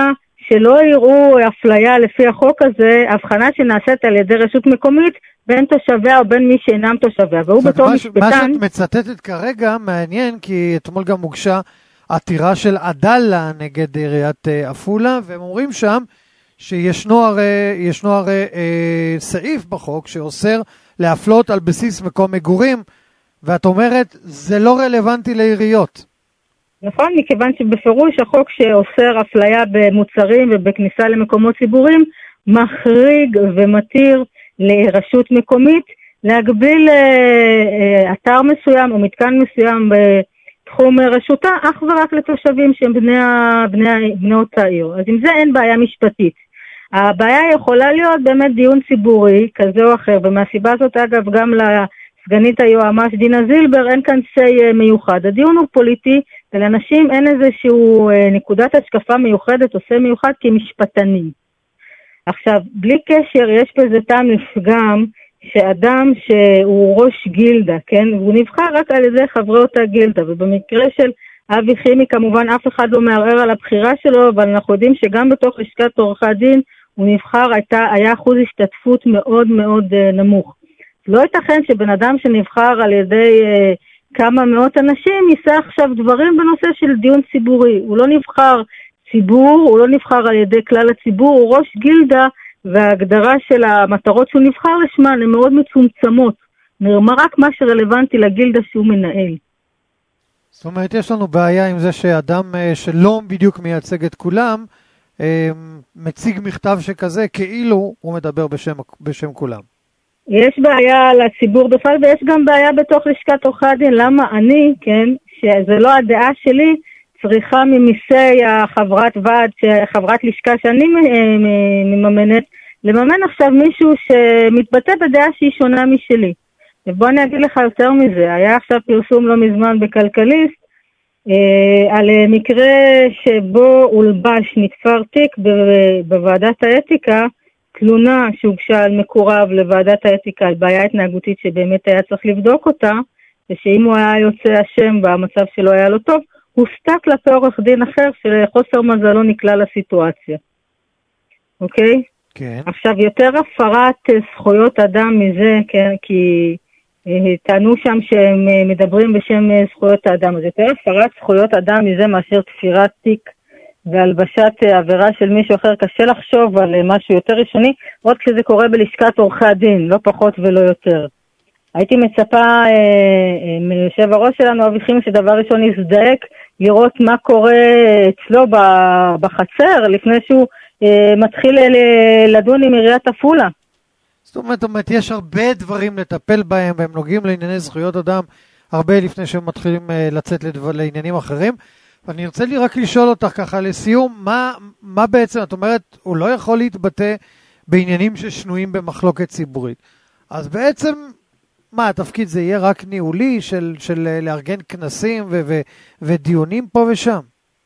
שלא יראו אפליה לפי החוק הזה, הבחנה שנעשית על ידי רשות מקומית, בין תושביה או בין מי שאינם תושביה. והוא בתור משפטן... מה שאת מצטטת כרגע מעניין, כי אתמול גם הוגשה עתירה של עדאלה נגד עיריית עפולה, והם אומרים שם שישנו הרי, ישנו הרי אה, סעיף בחוק שאוסר להפלות על בסיס מקום מגורים, ואת אומרת, זה לא רלוונטי לעיריות. נכון, מכיוון שבפירוש החוק שאוסר אפליה במוצרים ובכניסה למקומות ציבוריים, מחריג ומתיר לרשות מקומית להגביל אתר מסוים או מתקן מסוים בתחום רשותה, אך ורק לתושבים שהם בני, בני, בני אותה עיר. אז עם זה אין בעיה משפטית. הבעיה יכולה להיות באמת דיון ציבורי כזה או אחר, ומהסיבה הזאת אגב גם לסגנית היועמ"ש דינה זילבר אין כאן סי מיוחד. הדיון הוא פוליטי, ולאנשים אין איזשהו נקודת השקפה מיוחדת או סי מיוחד כמשפטנים. עכשיו, בלי קשר, יש בזה טעם לפגם שאדם שהוא ראש גילדה, כן? והוא נבחר רק על ידי חברי אותה גילדה, ובמקרה של אבי חימי כמובן אף אחד לא מערער על הבחירה שלו, אבל אנחנו יודעים שגם בתוך לשכת עורכי הדין הוא נבחר, הייתה, היה אחוז השתתפות מאוד מאוד uh, נמוך. לא ייתכן שבן אדם שנבחר על ידי uh, כמה מאות אנשים יישא עכשיו דברים בנושא של דיון ציבורי. הוא לא נבחר ציבור, הוא לא נבחר על ידי כלל הציבור, הוא ראש גילדה, וההגדרה של המטרות שהוא נבחר לשמן הן מאוד מצומצמות. נרמה רק מה שרלוונטי לגילדה שהוא מנהל. זאת אומרת, יש לנו בעיה עם זה שאדם שלא בדיוק מייצג את כולם, מציג מכתב שכזה כאילו הוא מדבר בשם, בשם כולם. יש בעיה לציבור בכלל, ויש גם בעיה בתוך לשכת עורכי הדין. למה אני, כן, שזה לא הדעה שלי, צריכה ממיסי החברת ועד, חברת לשכה שאני מממנת, לממן עכשיו מישהו שמתבטא בדעה שהיא שונה משלי. ובוא אני אגיד לך יותר מזה, היה עכשיו פרסום לא מזמן בכלכליסט, אה, על מקרה שבו הולבש נתפר תיק בוועדת האתיקה, תלונה שהוגשה על מקורב לוועדת האתיקה על בעיה התנהגותית שבאמת היה צריך לבדוק אותה, ושאם הוא היה יוצא אשם והמצב שלו היה לא טוב, הוא סתק כלפי עורך דין אחר שלחוסר מזלו נקלע לסיטואציה. אוקיי? כן. עכשיו, יותר הפרת זכויות אדם מזה, כן, כי טענו שם שהם מדברים בשם זכויות האדם, אז יותר הפרת זכויות אדם מזה מאשר תפירת תיק והלבשת עבירה של מישהו אחר. קשה לחשוב על משהו יותר ראשוני, עוד כשזה קורה בלשכת עורכי הדין, לא פחות ולא יותר. הייתי מצפה אה, אה, מיושב הראש שלנו, אבי חימי, שדבר ראשון יזדהק, לראות מה קורה אצלו בחצר, לפני שהוא אה, מתחיל לדון עם עיריית עפולה. זאת אומרת, אומרת, יש הרבה דברים לטפל בהם, והם נוגעים לענייני זכויות אדם, הרבה לפני שהם מתחילים אה, לצאת לדבר, לעניינים אחרים. ואני רוצה לי רק לשאול אותך ככה לסיום, מה, מה בעצם, את אומרת, הוא לא יכול להתבטא בעניינים ששנויים במחלוקת ציבורית. אז בעצם... מה, התפקיד זה יהיה רק ניהולי של, של לארגן כנסים ו, ו, ודיונים פה ושם?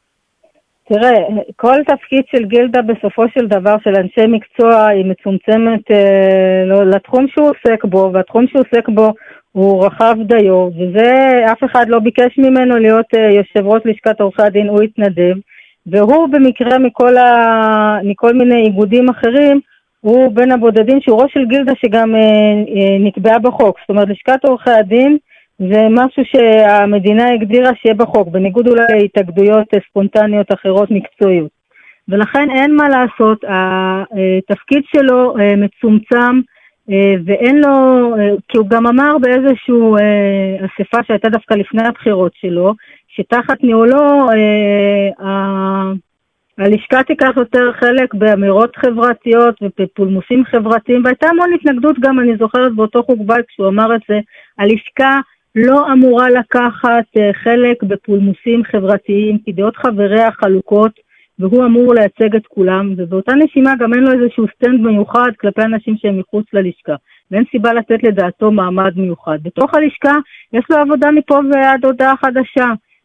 תראה, כל תפקיד של גילדה בסופו של דבר של אנשי מקצוע היא מצומצמת אה, לא, לתחום שהוא עוסק בו, והתחום שהוא עוסק בו הוא רחב דיו, וזה אף אחד לא ביקש ממנו להיות אה, יושב ראש לשכת עורכי הדין, הוא התנדב, והוא במקרה מכל, ה, מכל מיני איגודים אחרים, הוא בין הבודדים שהוא ראש של גילדה שגם אה, אה, נקבעה בחוק. זאת אומרת, לשכת עורכי הדין זה משהו שהמדינה הגדירה שיהיה בחוק, בניגוד אולי להתאגדויות ספונטניות אחרות מקצועיות. ולכן אין מה לעשות, התפקיד שלו אה, מצומצם, אה, ואין לו, אה, כי הוא גם אמר באיזשהו אה, אספה שהייתה דווקא לפני הבחירות שלו, שתחת ניהולו אה, אה, הלשכה תיקח יותר חלק באמירות חברתיות ובפולמוסים חברתיים, והייתה המון התנגדות גם, אני זוכרת באותו חוג בית כשהוא אמר את זה, הלשכה לא אמורה לקחת חלק בפולמוסים חברתיים, כי דעות חבריה חלוקות, והוא אמור לייצג את כולם, ובאותה נשימה גם אין לו איזשהו סטנד מיוחד כלפי אנשים שהם מחוץ ללשכה, ואין סיבה לתת לדעתו מעמד מיוחד. בתוך הלשכה יש לו עבודה מפה ועד הודעה חדשה,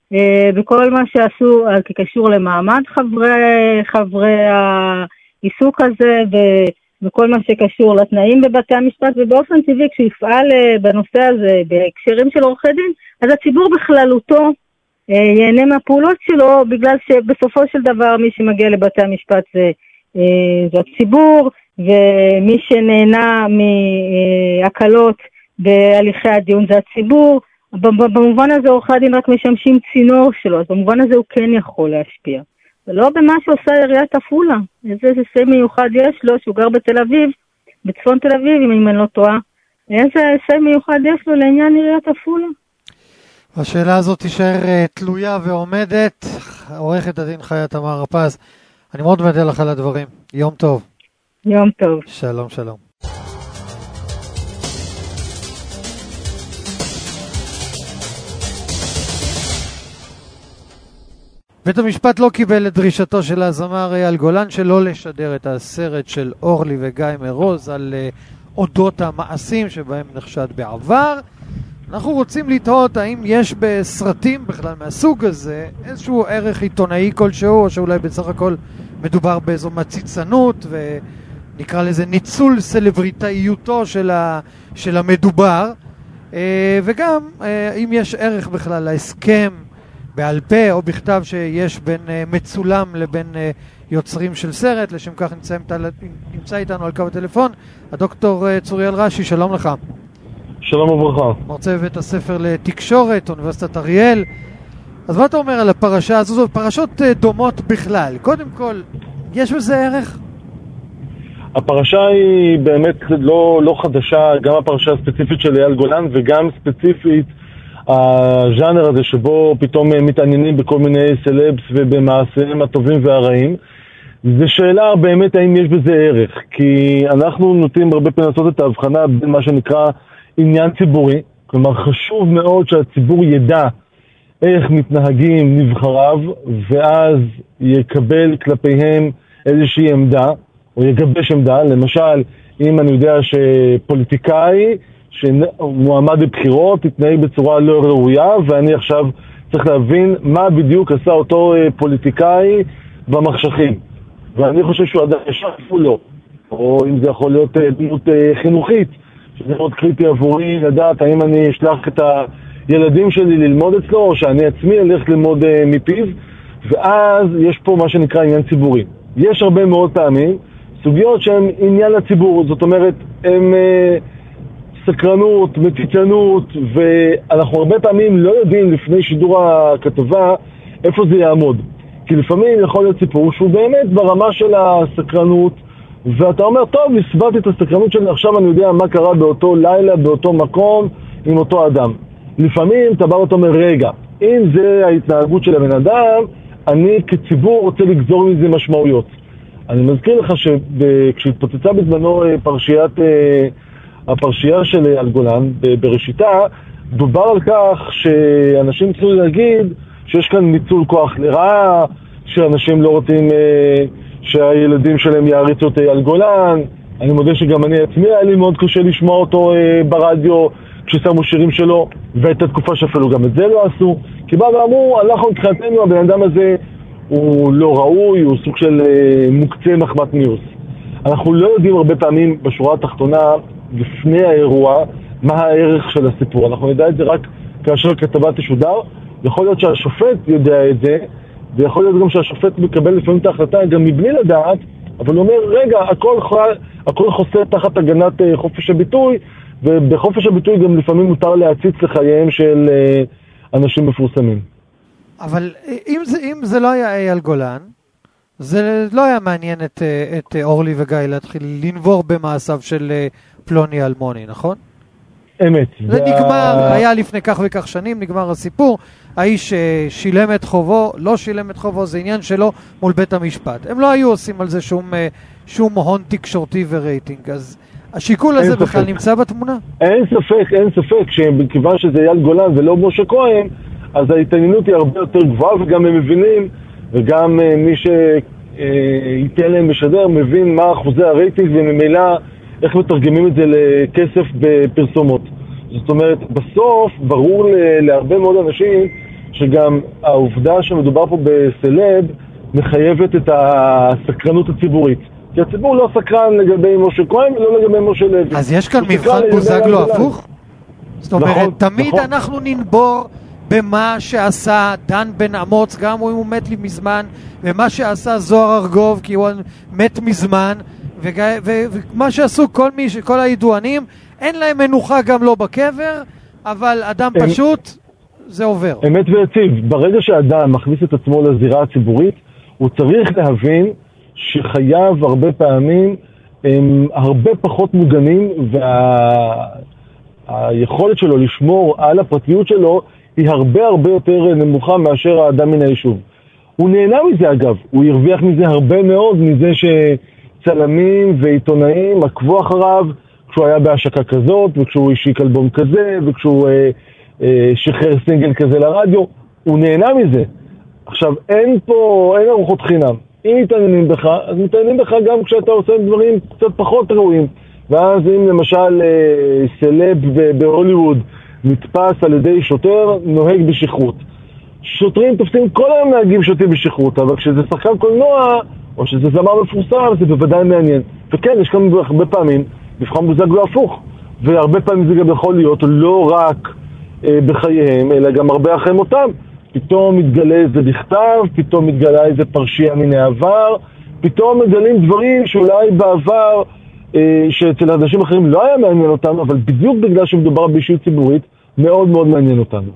בכל מה שעשו כקשור למעמד חברי, חברי העיסוק הזה וכל מה שקשור לתנאים בבתי המשפט, ובאופן טבעי כשיפעל בנושא הזה בהקשרים של עורכי דין, אז הציבור בכללותו ייהנה מהפעולות שלו, בגלל שבסופו של דבר מי שמגיע לבתי המשפט זה, זה הציבור, ומי שנהנה מהקלות בהליכי הדיון זה הציבור. במובן הזה עורכי הדין רק משמשים צינור שלו, אז במובן הזה הוא כן יכול להשפיע. ולא במה שעושה עיריית עפולה. איזה הישג מיוחד יש לו, שהוא גר בתל אביב, בצפון תל אביב, אם אני לא טועה. איזה הישג מיוחד יש לו לעניין עיריית עפולה? השאלה הזאת תישאר תלויה ועומדת. עורכת הדין חיה תמר הרפז, אני מאוד מודה לך על הדברים. יום טוב. יום טוב. שלום, שלום. בית המשפט לא קיבל את דרישתו של הזמר אייל גולן שלא לשדר את הסרט של אורלי וגיא מרוז על uh, אודות המעשים שבהם נחשד בעבר. אנחנו רוצים לתהות האם יש בסרטים בכלל מהסוג הזה איזשהו ערך עיתונאי כלשהו, או שאולי בסך הכל מדובר באיזו מציצנות ונקרא לזה ניצול סלבריטאיותו של, ה, של המדובר, uh, וגם uh, אם יש ערך בכלל להסכם בעל פה או בכתב שיש בין uh, מצולם לבין uh, יוצרים של סרט. לשם כך נמצא, נמצא איתנו על קו הטלפון הדוקטור uh, צוריאל רש"י, שלום לך. שלום וברכה. מרצה בבית הספר לתקשורת, אוניברסיטת אריאל. אז מה אתה אומר על הפרשה הזו? זאת פרשות uh, דומות בכלל. קודם כל, יש בזה ערך? הפרשה היא באמת לא, לא חדשה, גם הפרשה הספציפית של אייל גולן וגם ספציפית הז'אנר הזה שבו פתאום מתעניינים בכל מיני סלבס ובמעשיהם הטובים והרעים. זו שאלה באמת האם יש בזה ערך, כי אנחנו נוטים הרבה פעמים לעשות את ההבחנה בין מה שנקרא עניין ציבורי, כלומר חשוב מאוד שהציבור ידע איך מתנהגים נבחריו, ואז יקבל כלפיהם איזושהי עמדה, או יגבש עמדה. למשל, אם אני יודע שפוליטיקאי שמועמד לבחירות תתנהג בצורה לא ראויה, ואני עכשיו צריך להבין מה בדיוק עשה אותו פוליטיקאי במחשכים, ואני חושב שהוא עדיין ישר כפולו, או אם זה יכול להיות דמות חינוכית, שזה מאוד קריטי עבורי לדעת האם אני אשלח את הילדים שלי ללמוד אצלו, או שאני עצמי אלך ללמוד מפיו. ואז יש פה מה שנקרא עניין ציבורי. יש הרבה מאוד פעמים סוגיות שהן עניין לציבור, זאת אומרת הם סקרנות, מציצנות, ואנחנו הרבה פעמים לא יודעים לפני שידור הכתבה איפה זה יעמוד. כי לפעמים יכול להיות סיפור שהוא באמת ברמה של הסקרנות, ואתה אומר, טוב, נסבטתי את הסקרנות שלי, עכשיו אני יודע מה קרה באותו לילה, באותו מקום, עם אותו אדם. לפעמים אתה בא ואתה אומר, רגע, אם זה ההתנהגות של הבן אדם, אני כציבור רוצה לגזור מזה משמעויות. אני מזכיר לך שכשהתפוצצה בזמנו פרשיית, הפרשייה של אייל גולן בראשיתה, דובר על כך שאנשים צריכים להגיד שיש כאן ניצול כוח לרעה, שאנשים לא רוצים שהילדים שלהם יעריצו את אייל גולן. אני מודה שגם אני עצמי היה לי מאוד קשה לשמוע אותו ברדיו כששמו שירים שלו, והייתה תקופה שאפילו גם את זה לא עשו, כי בא ואמרו, אנחנו מבחינתנו הבן אדם הזה הוא לא ראוי, הוא סוג של מוקצה מחמת מיאוס. אנחנו לא יודעים הרבה פעמים בשורה התחתונה לפני האירוע מה הערך של הסיפור, אנחנו נדע את זה רק כאשר כתבה תשודר. יכול להיות שהשופט יודע את זה, ויכול להיות גם שהשופט מקבל לפעמים את ההחלטה גם מבלי לדעת, אבל הוא אומר, רגע, הכל, הכל חוסר תחת הגנת חופש הביטוי, ובחופש הביטוי גם לפעמים מותר להציץ לחייהם של אנשים מפורסמים. אבל אם זה, אם זה לא היה אייל גולן, זה לא היה מעניין את, את אורלי וגיא להתחיל לנבור במעשיו של פלוני אלמוני, נכון? אמת. זה נגמר, היה לפני כך וכך שנים, נגמר הסיפור. האיש שילם את חובו, לא שילם את חובו, זה עניין שלו מול בית המשפט. הם לא היו עושים על זה שום, שום הון תקשורתי ורייטינג, אז השיקול הזה בכלל נמצא בתמונה? אין ספק, אין ספק, שכיוון שזה אייל גולן ולא משה כהן, אז ההתעניינות היא הרבה יותר גבוהה, וגם הם מבינים, וגם מי שייתן להם משדר מבין מה אחוזי הרייטינג, וממילא איך מתרגמים את זה לכסף בפרסומות. זאת אומרת, בסוף ברור להרבה מאוד אנשים שגם העובדה שמדובר פה בסלב מחייבת את הסקרנות הציבורית. כי הציבור לא סקרן לגבי משה כהן ולא לגבי משה לוי. אז יש כאן מבחן בוזגלו הפוך? זאת אומרת, תמיד אנחנו ננבור במה שעשה דן בן אמוץ, גם אם הוא מת לי מזמן, ומה שעשה זוהר ארגוב, כי הוא מת מזמן, ומה שעשו כל מי, כל הידוענים, אין להם מנוחה גם לא בקבר, אבל אדם פשוט, זה עובר. אמת ויציב, ברגע שאדם מכניס את עצמו לזירה הציבורית, הוא צריך להבין שחייו הרבה פעמים הם הרבה פחות מוגנים, והיכולת שלו לשמור על הפרטיות שלו היא הרבה הרבה יותר נמוכה מאשר האדם מן היישוב. הוא נהנה מזה אגב, הוא הרוויח מזה הרבה מאוד, מזה שצלמים ועיתונאים עקבו אחריו, כשהוא היה בהשקה כזאת, וכשהוא השיק אלבום כזה, וכשהוא אה, אה, שחרר סינגל כזה לרדיו, הוא נהנה מזה. עכשיו, אין פה, אין ארוחות חינם. אם מתעניינים בך, אז מתעניינים בך גם כשאתה עושה דברים קצת פחות ראויים. ואז אם למשל אה, סלב בהוליווד נתפס על ידי שוטר, נוהג בשכרות. שוטרים תופסים כל היום נהגים שותים בשכרות, אבל כשזה שחקן קולנוע, או שזה זמר מפורסם, זה בוודאי מעניין. וכן, יש כאן הרבה פעמים, מבחן מוזג לא הפוך. והרבה פעמים זה גם יכול להיות לא רק אה, בחייהם, אלא גם הרבה אחרי מותם. פתאום מתגלה איזה בכתב, פתאום מתגלה איזה פרשייה מן העבר, פתאום מגלים דברים שאולי בעבר, אה, שאצל אנשים אחרים לא היה מעניין אותנו, אבל בדיוק בגלל שמדובר באישיות ציבורית, מאוד מאוד מעניין אותנו.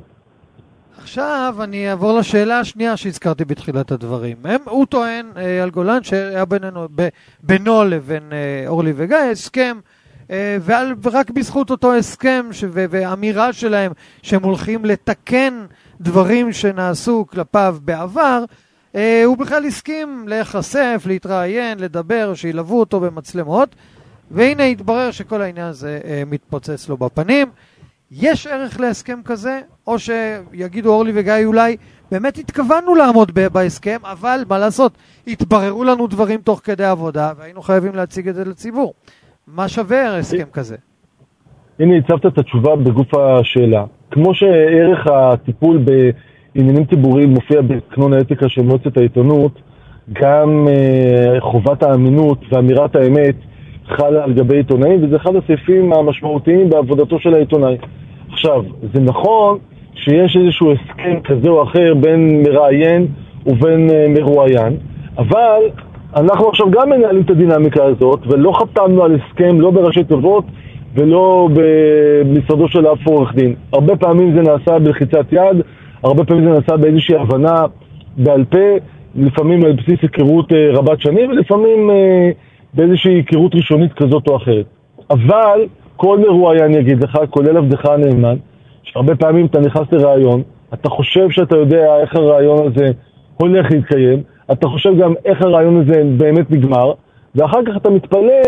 עכשיו אני אעבור לשאלה השנייה שהזכרתי בתחילת הדברים. הם, הוא טוען, אה, על גולן, שהיה בינינו, ב, בינו לבין אה, אורלי וגיא, הסכם, אה, ועל, ורק בזכות אותו הסכם ש, ו, ואמירה שלהם שהם הולכים לתקן דברים שנעשו כלפיו בעבר, אה, הוא בכלל הסכים להיחשף, להתראיין, לדבר, שילוו אותו במצלמות, והנה התברר שכל העניין הזה אה, מתפוצץ לו בפנים. יש ערך להסכם כזה, או שיגידו אורלי וגיא אולי באמת התכוונו לעמוד בהסכם, אבל מה לעשות, התבררו לנו דברים תוך כדי עבודה, והיינו חייבים להציג את זה לציבור. מה שווה הסכם כזה? הנה, הצבת את התשובה בגוף השאלה. כמו שערך הטיפול בעניינים ציבוריים מופיע בקנון האתיקה של מועצת העיתונות, גם uh, חובת האמינות ואמירת האמת חלה על גבי עיתונאים, וזה אחד הסעיפים המשמעותיים בעבודתו של העיתונאי. עכשיו, זה נכון שיש איזשהו הסכם כזה או אחר בין מראיין ובין uh, מרואיין, אבל אנחנו עכשיו גם מנהלים את הדינמיקה הזאת, ולא חתמנו על הסכם, לא בראשי תיבות ולא במשרדו של אף עורך דין. הרבה פעמים זה נעשה בלחיצת יד, הרבה פעמים זה נעשה באיזושהי הבנה בעל פה, לפעמים על בסיס היכרות uh, רבת שנים, ולפעמים uh, באיזושהי היכרות ראשונית כזאת או אחרת. אבל כל מרואיין יגיד לך, כולל עבדך הנאמן, שהרבה פעמים אתה נכנס לרעיון, אתה חושב שאתה יודע איך הרעיון הזה הולך להתקיים, אתה חושב גם איך הרעיון הזה באמת נגמר, ואחר כך אתה מתפלא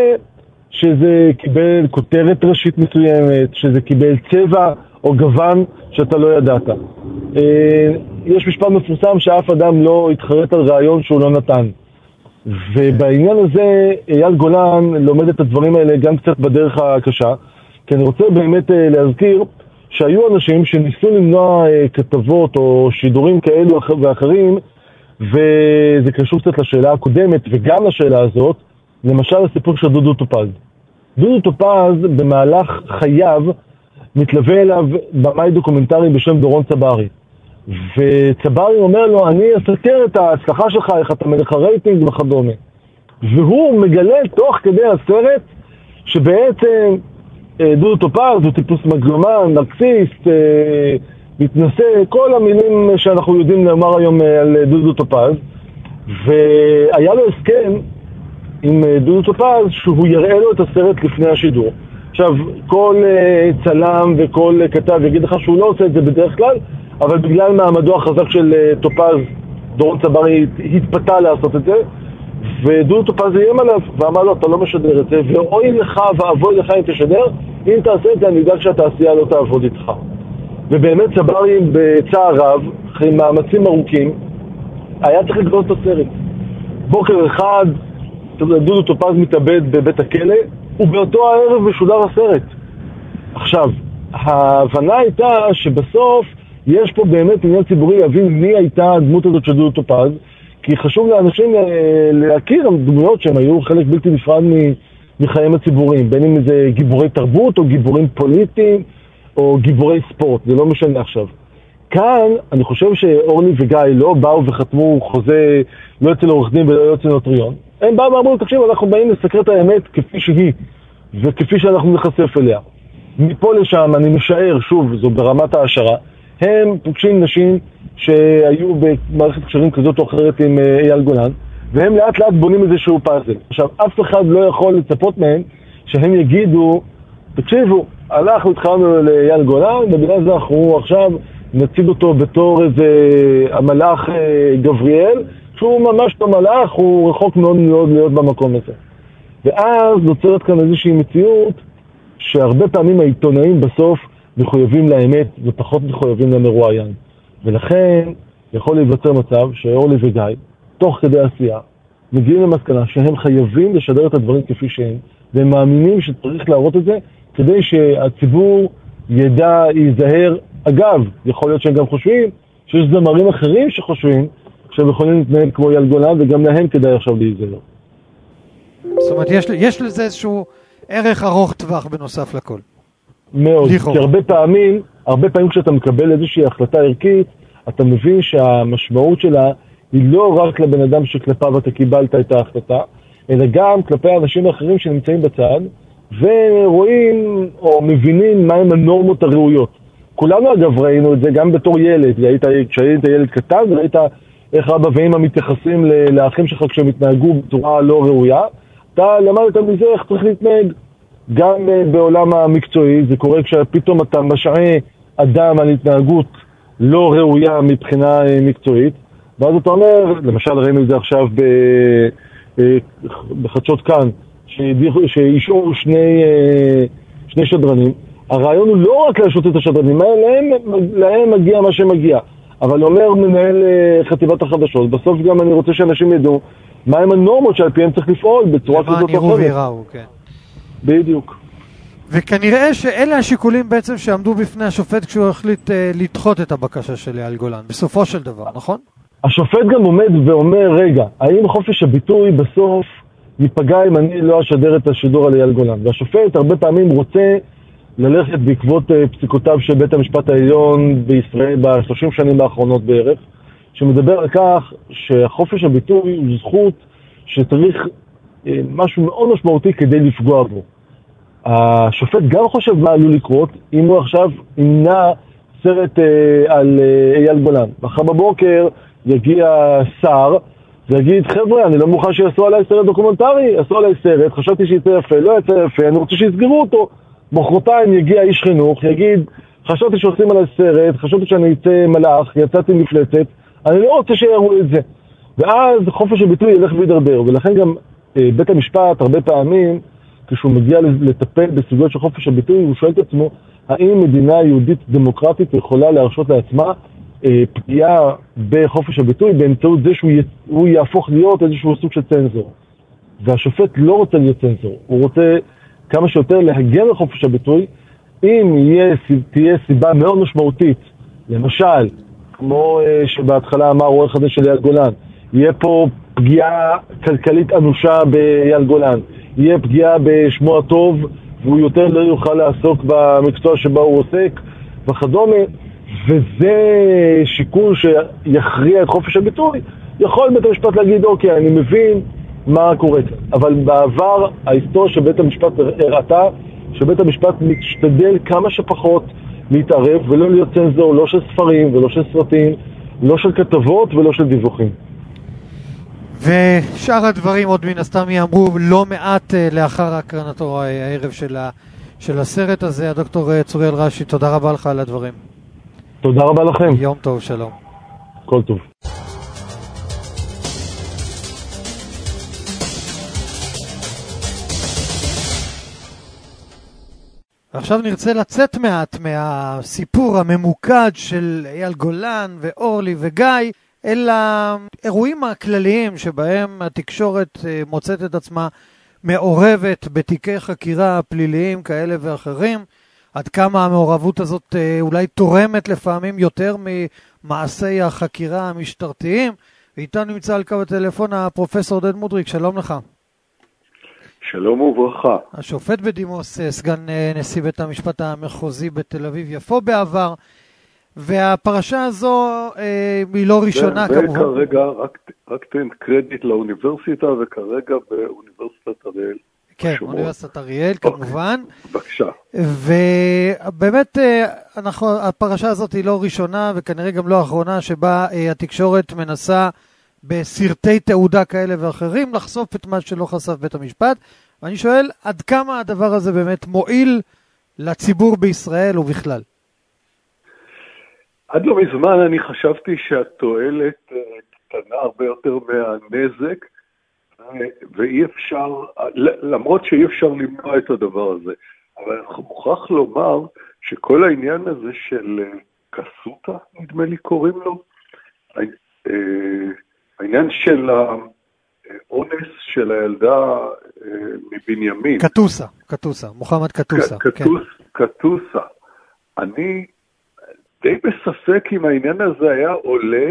שזה קיבל כותרת ראשית מסוימת, שזה קיבל צבע או גוון שאתה לא ידעת. יש משפט מפורסם שאף אדם לא התחרט על רעיון שהוא לא נתן. ובעניין הזה אייל גולן לומד את הדברים האלה גם קצת בדרך הקשה, כי אני רוצה באמת להזכיר שהיו אנשים שניסו למנוע כתבות או שידורים כאלו ואחרים, וזה קשור קצת לשאלה הקודמת וגם לשאלה הזאת, למשל הסיפור של דודו טופז. דודו טופז במהלך חייו מתלווה אליו במאי דוקומנטרי בשם דורון צברי. וצברי אומר לו, אני אסקר את ההצלחה שלך, איך אתה מלך הרייטינג וכדומה. והוא מגלה תוך כדי הסרט שבעצם דודו טופז הוא טיפוס מגלומן, נרקסיסט, מתנשא, כל המילים שאנחנו יודעים לומר היום על דודו טופז. והיה לו הסכם עם דודו טופז שהוא יראה לו את הסרט לפני השידור. עכשיו, כל uh, צלם וכל uh, כתב יגיד לך שהוא לא עושה את זה בדרך כלל, אבל בגלל מעמדו החזק של uh, טופז, דורון צברי התפתה לעשות את זה, ודודו טופז איים עליו ואמר לו, אתה לא משדר את זה, ואוי לך ואבוי לך אם תשדר, אם תעשה את זה אני יודע שהתעשייה לא תעבוד איתך. ובאמת צברי בצער רב, אחרי מאמצים ארוכים, היה צריך לגלות את הסרט. בוקר אחד, דודו טופז מתאבד בבית הכלא, ובאותו הערב משודר הסרט. עכשיו, ההבנה הייתה שבסוף יש פה באמת עניין ציבורי להבין מי הייתה הדמות הזאת של דודו טופז, כי חשוב לאנשים להכיר דמויות שהם היו חלק בלתי נפרד מחיים הציבוריים, בין אם זה גיבורי תרבות או גיבורים פוליטיים או גיבורי ספורט, זה לא משנה עכשיו. כאן אני חושב שאורלי וגיא לא באו וחתמו חוזה לא אצל עורך דין ולא אצל נוטריון. הם באו ואמרו, תקשיב, אנחנו באים לסקר את האמת כפי שהיא וכפי שאנחנו נחשף אליה. מפה לשם אני משער, שוב, זו ברמת ההשערה, הם פוגשים נשים שהיו במערכת קשרים כזאת או אחרת עם אייל גולן, והם לאט לאט בונים איזשהו פאזל. עכשיו, אף אחד לא יכול לצפות מהם שהם יגידו, תקשיבו, אנחנו התחלנו לאייל גולן, ובגלל זה אנחנו עכשיו נציג אותו בתור איזה המלאך גבריאל, שהוא ממש לא מלאך, הוא רחוק מאוד מאוד להיות במקום הזה. ואז נוצרת כאן איזושהי מציאות שהרבה פעמים העיתונאים בסוף מחויבים לאמת ופחות מחויבים למרואיין. ולכן יכול להיווצר מצב שאורלי וגיא, תוך כדי עשייה, מגיעים למסקנה שהם חייבים לשדר את הדברים כפי שהם, והם מאמינים שצריך להראות את זה כדי שהציבור ידע, ייזהר. אגב, יכול להיות שהם גם חושבים שיש זמרים אחרים שחושבים שהם יכולים להתנהל כמו אייל גולן, וגם להם כדאי עכשיו להיזהר. זאת אומרת, יש, יש לזה איזשהו ערך ארוך טווח בנוסף לכל. מאוד, כי הרבה פעמים, הרבה פעמים כשאתה מקבל איזושהי החלטה ערכית, אתה מבין שהמשמעות שלה היא לא רק לבן אדם שכלפיו אתה קיבלת את ההחלטה, אלא גם כלפי האנשים האחרים שנמצאים בצד, ורואים או מבינים מהם הנורמות הראויות. כולנו אגב ראינו את זה גם בתור ילד, כשהיית ילד קטן, ראית איך אבא ואמא מתייחסים לאחים שלך כשהם התנהגו בצורה לא ראויה, אתה למדת מזה איך צריך להתנהג. גם בעולם המקצועי זה קורה כשפתאום אתה משעה אדם על התנהגות לא ראויה מבחינה מקצועית, ואז אתה אומר, למשל ראינו את זה עכשיו בחדשות כאן, שאישרו שני, שני שדרנים. הרעיון הוא לא רק להשעות את השדרנים, להם, להם מגיע מה שמגיע. אבל אומר מנהל חטיבת החדשות, בסוף גם אני רוצה שאנשים ידעו מהם הנורמות שעל פיהם צריך לפעול בצורה כזאת או אחרת. למען יראו ויראו, כן. בדיוק. וכנראה שאלה השיקולים בעצם שעמדו בפני השופט כשהוא החליט אה, לדחות את הבקשה של אייל גולן, בסופו של דבר, נכון? השופט גם עומד ואומר, רגע, האם חופש הביטוי בסוף ייפגע אם אני לא אשדר את השידור על אייל גולן? והשופט הרבה פעמים רוצה ללכת בעקבות אה, פסיקותיו של בית המשפט העליון בישראל ב-שלושים שנים האחרונות בערך, שמדבר על כך שהחופש הביטוי הוא זכות שצריך אה, משהו מאוד משמעותי כדי לפגוע בו. השופט גם חושב מה עלול לקרות אם הוא עכשיו ימנע סרט אה, על אה, אייל גולן. מחר בבוקר יגיע שר ויגיד, חבר'ה, אני לא מוכן שיעשו עליי סרט דוקומנטרי, יעשו עליי סרט, חשבתי שיצא יפה, לא יצא יפה, אני רוצה שיסגרו אותו. מחרתיים יגיע איש חינוך, יגיד, חשבתי שעושים עליי סרט, חשבתי שאני יצא מלאך, יצאתי מפלצת, אני לא רוצה שיראו את זה. ואז חופש הביטוי ילך וידרדר, ולכן גם אה, בית המשפט הרבה פעמים, כשהוא מגיע לטפל בסוגיות של חופש הביטוי, הוא שואל את עצמו, האם מדינה יהודית דמוקרטית יכולה להרשות לעצמה אה, פגיעה בחופש הביטוי באמצעות זה שהוא יהפוך להיות איזשהו סוג של צנזור. והשופט לא רוצה להיות צנזור, הוא רוצה כמה שיותר להגן על חופש הביטוי, אם יהיה, תהיה סיבה מאוד משמעותית, למשל, כמו אה, שבהתחלה אמר עורך הדין של אייל גולן, יהיה פה פגיעה כלכלית אנושה באייל גולן, יהיה פגיעה בשמו הטוב, והוא יותר לא יוכל לעסוק במקצוע שבו הוא עוסק, וכדומה, וזה שיקול שיכריע את חופש הביטוי, יכול בית המשפט להגיד, אוקיי, אני מבין מה קורה כאן. אבל בעבר ההיסטוריה שבית המשפט הראתה, שבית המשפט משתדל כמה שפחות להתערב, ולא להיות צנזור, לא של ספרים ולא של סרטים, לא של כתבות ולא של דיווחים. ושאר הדברים עוד מן הסתם יאמרו לא מעט לאחר הקרנתו הערב של, ה, של הסרט הזה. הדוקטור צוריאל רשי, תודה רבה לך על הדברים. תודה רבה לכם. יום טוב, שלום. כל טוב. עכשיו נרצה לצאת מעט מהסיפור הממוקד של אייל גולן ואורלי וגיא, אל האירועים הכלליים שבהם התקשורת מוצאת את עצמה מעורבת בתיקי חקירה פליליים כאלה ואחרים, עד כמה המעורבות הזאת אולי תורמת לפעמים יותר ממעשי החקירה המשטרתיים. ואיתנו נמצא על קו הטלפון הפרופסור עודד מודריק, שלום לך. שלום וברכה. השופט בדימוס, סגן נשיא בית המשפט המחוזי בתל אביב יפו בעבר. והפרשה הזו אה, היא לא ראשונה ו- כמובן. וכרגע, רק, רק תן קרדיט לאוניברסיטה, וכרגע באוניברסיטת אריאל. כן, אוניברסיטת אריאל כמובן. בבקשה. ובאמת אנחנו, הפרשה הזאת היא לא ראשונה וכנראה גם לא האחרונה שבה התקשורת מנסה בסרטי תעודה כאלה ואחרים לחשוף את מה שלא חשף בית המשפט. ואני שואל עד כמה הדבר הזה באמת מועיל לציבור בישראל ובכלל. עד לא מזמן אני חשבתי שהתועלת קטנה הרבה יותר מהנזק, ואי אפשר, למרות שאי אפשר למנוע את הדבר הזה. אבל אני מוכרח לומר שכל העניין הזה של קסוטה, נדמה לי קוראים לו, העניין של האונס של הילדה מבנימין. קטוסה, קטוסה, מוחמד קטוסה. קטוסה. אני די בספק אם העניין הזה היה עולה,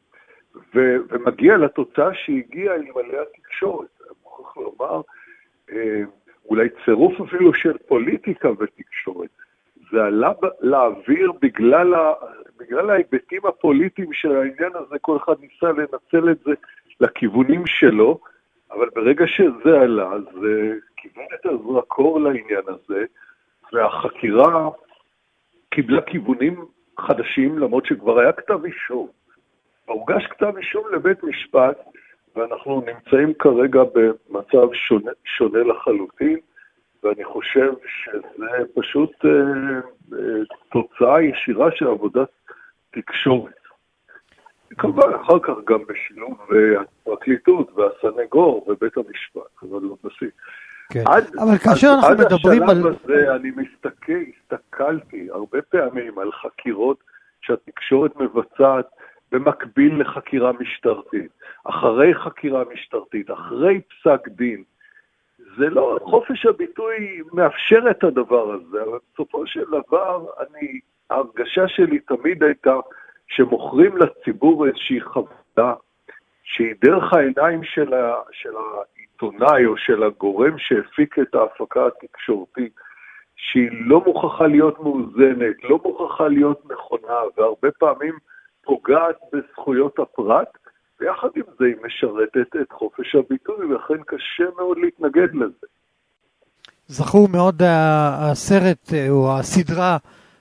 ו- ומגיע לתוצאה שהגיעה אלמלא התקשורת. אני מוכרח לומר, אה, אולי צירוף אפילו של פוליטיקה ותקשורת. זה עלה לאוויר בגלל, ה- בגלל ההיבטים הפוליטיים של העניין הזה, כל אחד ניסה לנצל את זה לכיוונים שלו, אבל ברגע שזה עלה, זה כיוון את הזרקור לעניין הזה, והחקירה קיבלה כיוונים חדשים, למרות שכבר היה כתב אישום. הוגש כתב אישום לבית משפט, ואנחנו נמצאים כרגע במצב שונה, שונה לחלוטין, ואני חושב שזה פשוט אה, אה, תוצאה ישירה של עבודת תקשורת. כמובן, אחר כך גם בשילוב הפרקליטות והסנגור ובית המשפט, אבל לא נסיק. כן. עד, אבל כאשר עד, אנחנו עד מדברים על... עד השלב הזה אני מסתכל, הסתכלתי הרבה פעמים על חקירות שהתקשורת מבצעת, במקביל לחקירה משטרתית, אחרי חקירה משטרתית, אחרי פסק דין. זה לא, חופש הביטוי מאפשר את הדבר הזה, אבל בסופו של דבר, אני, ההרגשה שלי תמיד הייתה שמוכרים לציבור איזושהי חוויה, שהיא דרך העיניים של, ה, של העיתונאי או של הגורם שהפיק את ההפקה התקשורתית, שהיא לא מוכרחה להיות מאוזנת, לא מוכרחה להיות נכונה, והרבה פעמים פוגעת בזכויות הפרט, ויחד עם זה היא משרתת את חופש הביטוי, ולכן קשה מאוד להתנגד לזה. זכור מאוד הסרט או הסדרה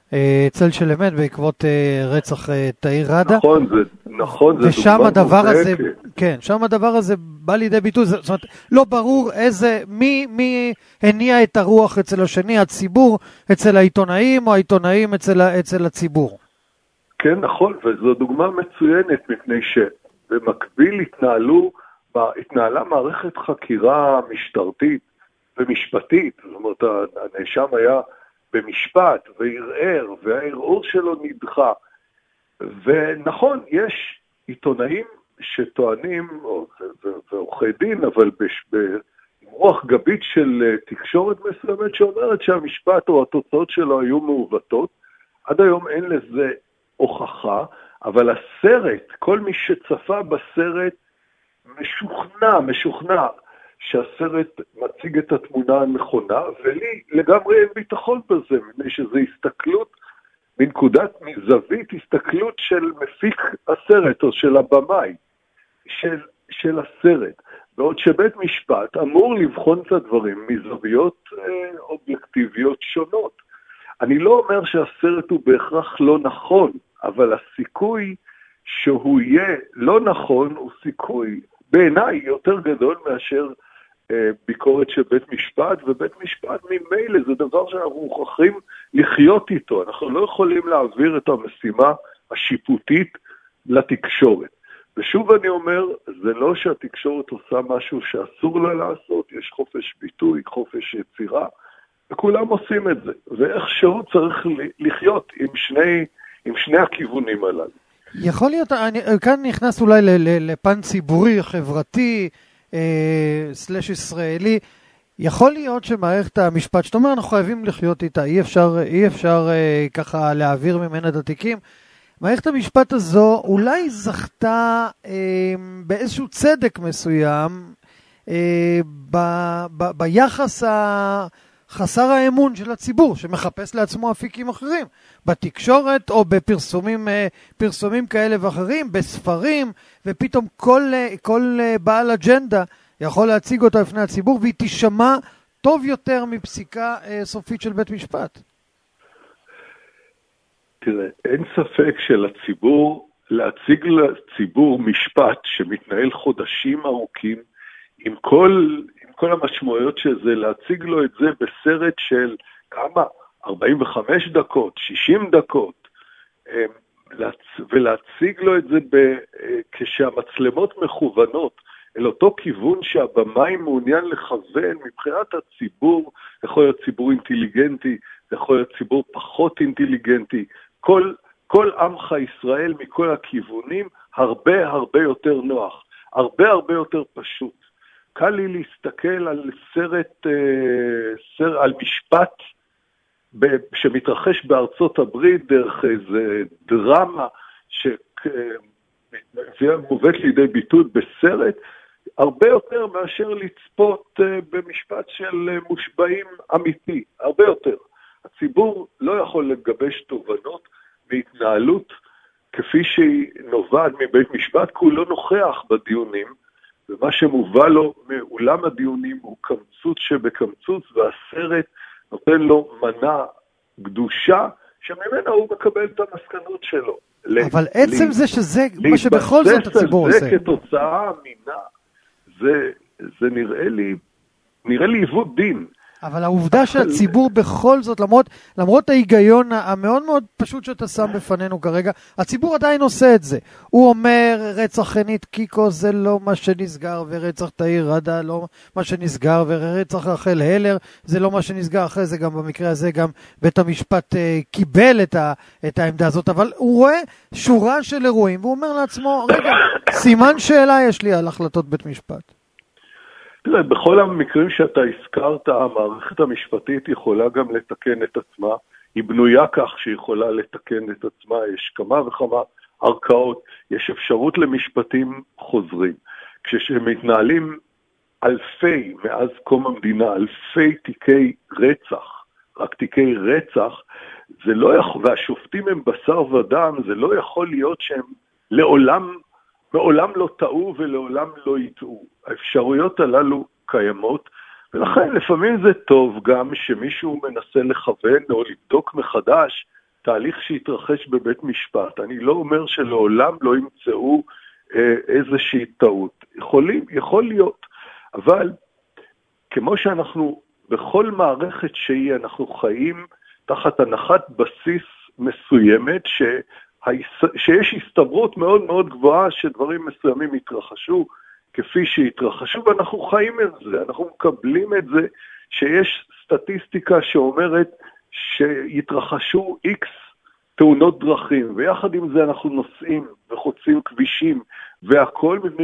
צל של אמת בעקבות רצח תאיר ראדה. נכון, זה נכון, זה ושם הדבר הזה, כן, שם הדבר הזה בא לידי ביטוי, זאת אומרת, לא ברור איזה, מי, מי הניע את הרוח אצל השני, הציבור אצל העיתונאים, או העיתונאים אצל, אצל הציבור. כן, נכון, וזו דוגמה מצוינת, מפני שבמקביל התנהלו, התנהלה מערכת חקירה משטרתית ומשפטית, זאת אומרת, הנאשם היה במשפט וערער, והערעור שלו נדחה. ונכון, יש עיתונאים שטוענים, ועורכי דין, אבל ברוח גבית של תקשורת מסוימת, שאומרת שהמשפט או התוצאות שלו היו מעוותות. עד היום אין לזה הוכחה, אבל הסרט, כל מי שצפה בסרט, משוכנע, משוכנע, שהסרט מציג את התמונה הנכונה, ולי לגמרי אין ביטחון בזה, מפני שזו הסתכלות, בנקודת מזווית, הסתכלות של מפיק הסרט, או של הבמאי, של, של הסרט. בעוד שבית משפט אמור לבחון את הדברים מזוויות אה, אובייקטיביות שונות. אני לא אומר שהסרט הוא בהכרח לא נכון, אבל הסיכוי שהוא יהיה לא נכון, הוא סיכוי בעיניי יותר גדול מאשר אה, ביקורת של בית משפט, ובית משפט ממילא זה דבר שאנחנו מוכרחים לחיות איתו. אנחנו לא יכולים להעביר את המשימה השיפוטית לתקשורת. ושוב אני אומר, זה לא שהתקשורת עושה משהו שאסור לה לעשות, יש חופש ביטוי, חופש יצירה, וכולם עושים את זה. ואיכשהו צריך לחיות עם שני, עם שני הכיוונים הללו. יכול להיות, אני, כאן נכנס אולי לפן ציבורי, חברתי, אה, סלש ישראלי, יכול להיות שמערכת המשפט, שאתה אומר, אנחנו חייבים לחיות איתה, אי אפשר, אי אפשר אה, ככה להעביר ממנה את התיקים, מערכת המשפט הזו אולי זכתה אה, באיזשהו צדק מסוים, אה, ב, ב, ביחס חסר האמון של הציבור, שמחפש לעצמו אפיקים אחרים, בתקשורת או בפרסומים פרסומים כאלה ואחרים, בספרים, ופתאום כל, כל בעל אג'נדה יכול להציג אותה לפני הציבור, והיא תשמע טוב יותר מפסיקה סופית של בית משפט. תראה, אין ספק שלציבור, להציג לציבור משפט שמתנהל חודשים ארוכים, עם כל, עם כל המשמעויות שזה, להציג לו את זה בסרט של כמה? ארבעים וחמש דקות, שישים דקות, ולהציג לו את זה ב, כשהמצלמות מכוונות אל אותו כיוון שהבמאי מעוניין לכוון. מבחינת הציבור, יכול להיות ציבור אינטליגנטי, יכול להיות ציבור פחות אינטליגנטי, כל, כל עמך ישראל מכל הכיוונים הרבה הרבה יותר נוח, הרבה הרבה יותר פשוט. קל לי להסתכל על סרט, סרט על משפט שמתרחש בארצות הברית דרך איזה דרמה שמובאת לידי ביטוי בסרט, הרבה יותר מאשר לצפות במשפט של מושבעים אמיתי, הרבה יותר. הציבור לא יכול לגבש תובנות בהתנהלות כפי שהיא נובעת מבית משפט, כי הוא לא נוכח בדיונים, ומה שמובא לו מאולם הדיונים הוא קמצוץ שבקמצוץ, והסרט נותן לו מנה קדושה, שממנה הוא מקבל את המסקנות שלו. אבל עצם זה שזה מה שבכל זאת הציבור עושה. זה כתוצאה מינה, זה, זה נראה לי, נראה לי עיוות דין. אבל העובדה שהציבור בכל זאת, למרות, למרות ההיגיון המאוד מאוד פשוט שאתה שם בפנינו כרגע, הציבור עדיין עושה את זה. הוא אומר, רצח חנית קיקו זה לא מה שנסגר, ורצח תאיר רדה לא מה שנסגר, ורצח רחל הלר זה לא מה שנסגר. אחרי זה גם במקרה הזה גם בית המשפט אה, קיבל את, ה, את העמדה הזאת, אבל הוא רואה שורה של אירועים, והוא אומר לעצמו, רגע, סימן שאלה יש לי על החלטות בית משפט. תראה, בכל המקרים שאתה הזכרת, המערכת המשפטית יכולה גם לתקן את עצמה, היא בנויה כך שיכולה לתקן את עצמה, יש כמה וכמה ערכאות, יש אפשרות למשפטים חוזרים. כשמתנהלים אלפי, מאז קום המדינה, אלפי תיקי רצח, רק תיקי רצח, זה לא יכול, והשופטים הם בשר ודם, זה לא יכול להיות שהם לעולם מעולם לא טעו ולעולם לא יטעו. האפשרויות הללו קיימות, ולכן לפעמים זה טוב גם שמישהו מנסה לכוון או לבדוק מחדש תהליך שהתרחש בבית משפט. אני לא אומר שלעולם לא ימצאו אה, איזושהי טעות. יכולים, יכול להיות, אבל כמו שאנחנו בכל מערכת שהיא, אנחנו חיים תחת הנחת בסיס מסוימת ש... שיש הסתברות מאוד מאוד גבוהה שדברים מסוימים יתרחשו כפי שהתרחשו, ואנחנו חיים את זה, אנחנו מקבלים את זה שיש סטטיסטיקה שאומרת שיתרחשו איקס תאונות דרכים, ויחד עם זה אנחנו נוסעים וחוצים כבישים והכל, מפני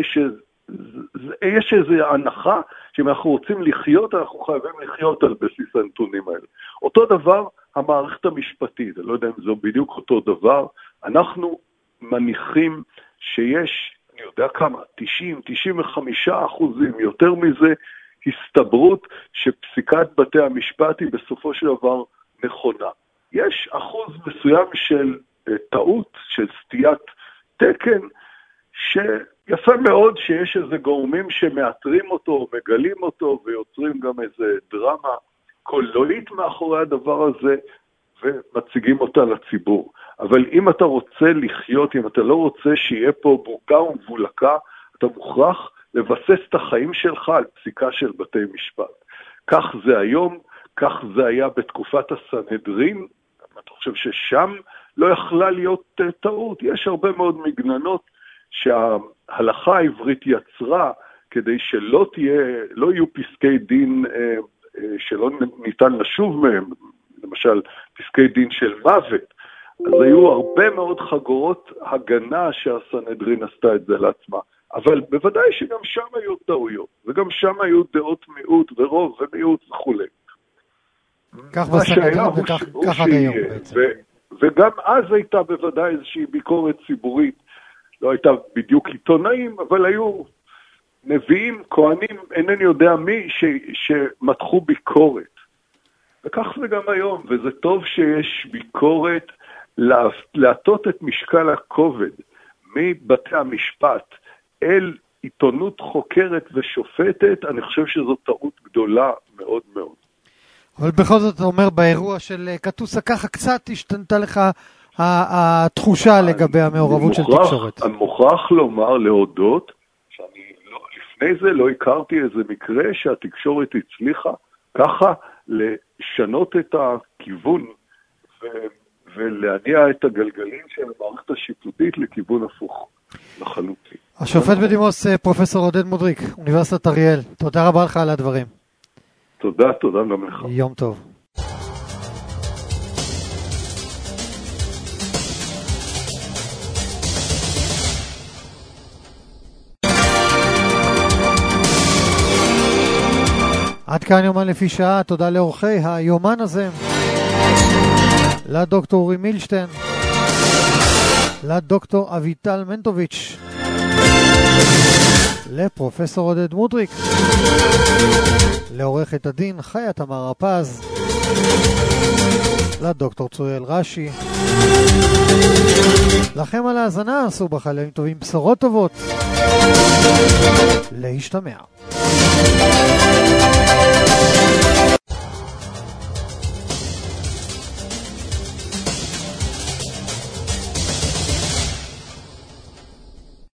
שיש איזו הנחה שאם אנחנו רוצים לחיות, אנחנו חייבים לחיות על בסיס הנתונים האלה. אותו דבר המערכת המשפטית, אני לא יודע אם זו בדיוק אותו דבר, אנחנו מניחים שיש, אני יודע כמה, תשעים, תשעים וחמישה אחוזים, יותר מזה, הסתברות שפסיקת בתי המשפט היא בסופו של דבר נכונה. יש אחוז מסוים של טעות, של סטיית תקן, שיפה מאוד שיש איזה גורמים שמאתרים אותו, מגלים אותו, ויוצרים גם איזה דרמה קולואית מאחורי הדבר הזה, ומציגים אותה לציבור. אבל אם אתה רוצה לחיות, אם אתה לא רוצה שיהיה פה בוקה ומבולקה, אתה מוכרח לבסס את החיים שלך על פסיקה של בתי משפט. כך זה היום, כך זה היה בתקופת הסנהדרין, אתה חושב ששם לא יכלה להיות טעות. יש הרבה מאוד מגננות שההלכה העברית יצרה כדי שלא תהיה, לא יהיו פסקי דין שלא ניתן לשוב מהם, למשל פסקי דין של מוות. אז היו הרבה מאוד חגורות הגנה שהסנהדרין עשתה את זה לעצמה. אבל בוודאי שגם שם היו טעויות, וגם שם היו דעות מיעוט ורוב ומיעוט וכו'. כך בסנהדרין וכך עד היום בעצם. וגם אז הייתה בוודאי איזושהי ביקורת ציבורית, לא הייתה בדיוק עיתונאים, אבל היו נביאים, כהנים, אינני יודע מי, ש, שמתחו ביקורת. וכך זה גם היום, וזה טוב שיש ביקורת להטות את משקל הכובד מבתי המשפט אל עיתונות חוקרת ושופטת. אני חושב שזו טעות גדולה מאוד מאוד. אבל בכל זאת, אתה אומר, באירוע של קטוסה, ככה קצת השתנתה לך התחושה לגבי המעורבות של תקשורת. אני מוכרח לומר, להודות, שאני לא, לפני זה לא הכרתי איזה מקרה שהתקשורת הצליחה ככה לשנות את הכיוון ו, ולהניע את הגלגלים של המערכת השיפוטית לכיוון הפוך לחלוטין. השופט בדימוס פרופסור עודד מודריק, אוניברסיטת אריאל, תודה רבה לך על הדברים. תודה, תודה גם לך. יום טוב. עד כאן יומן לפי שעה, תודה לאורחי היומן הזה, לדוקטור אורי מילשטיין, לדוקטור אביטל מנטוביץ', לפרופסור עודד מודריק, לעורכת הדין חיה תמר רפז, לדוקטור צוריאל רשי. לכם על ההאזנה, עשו בחללים טובים, בשורות טובות, להשתמע.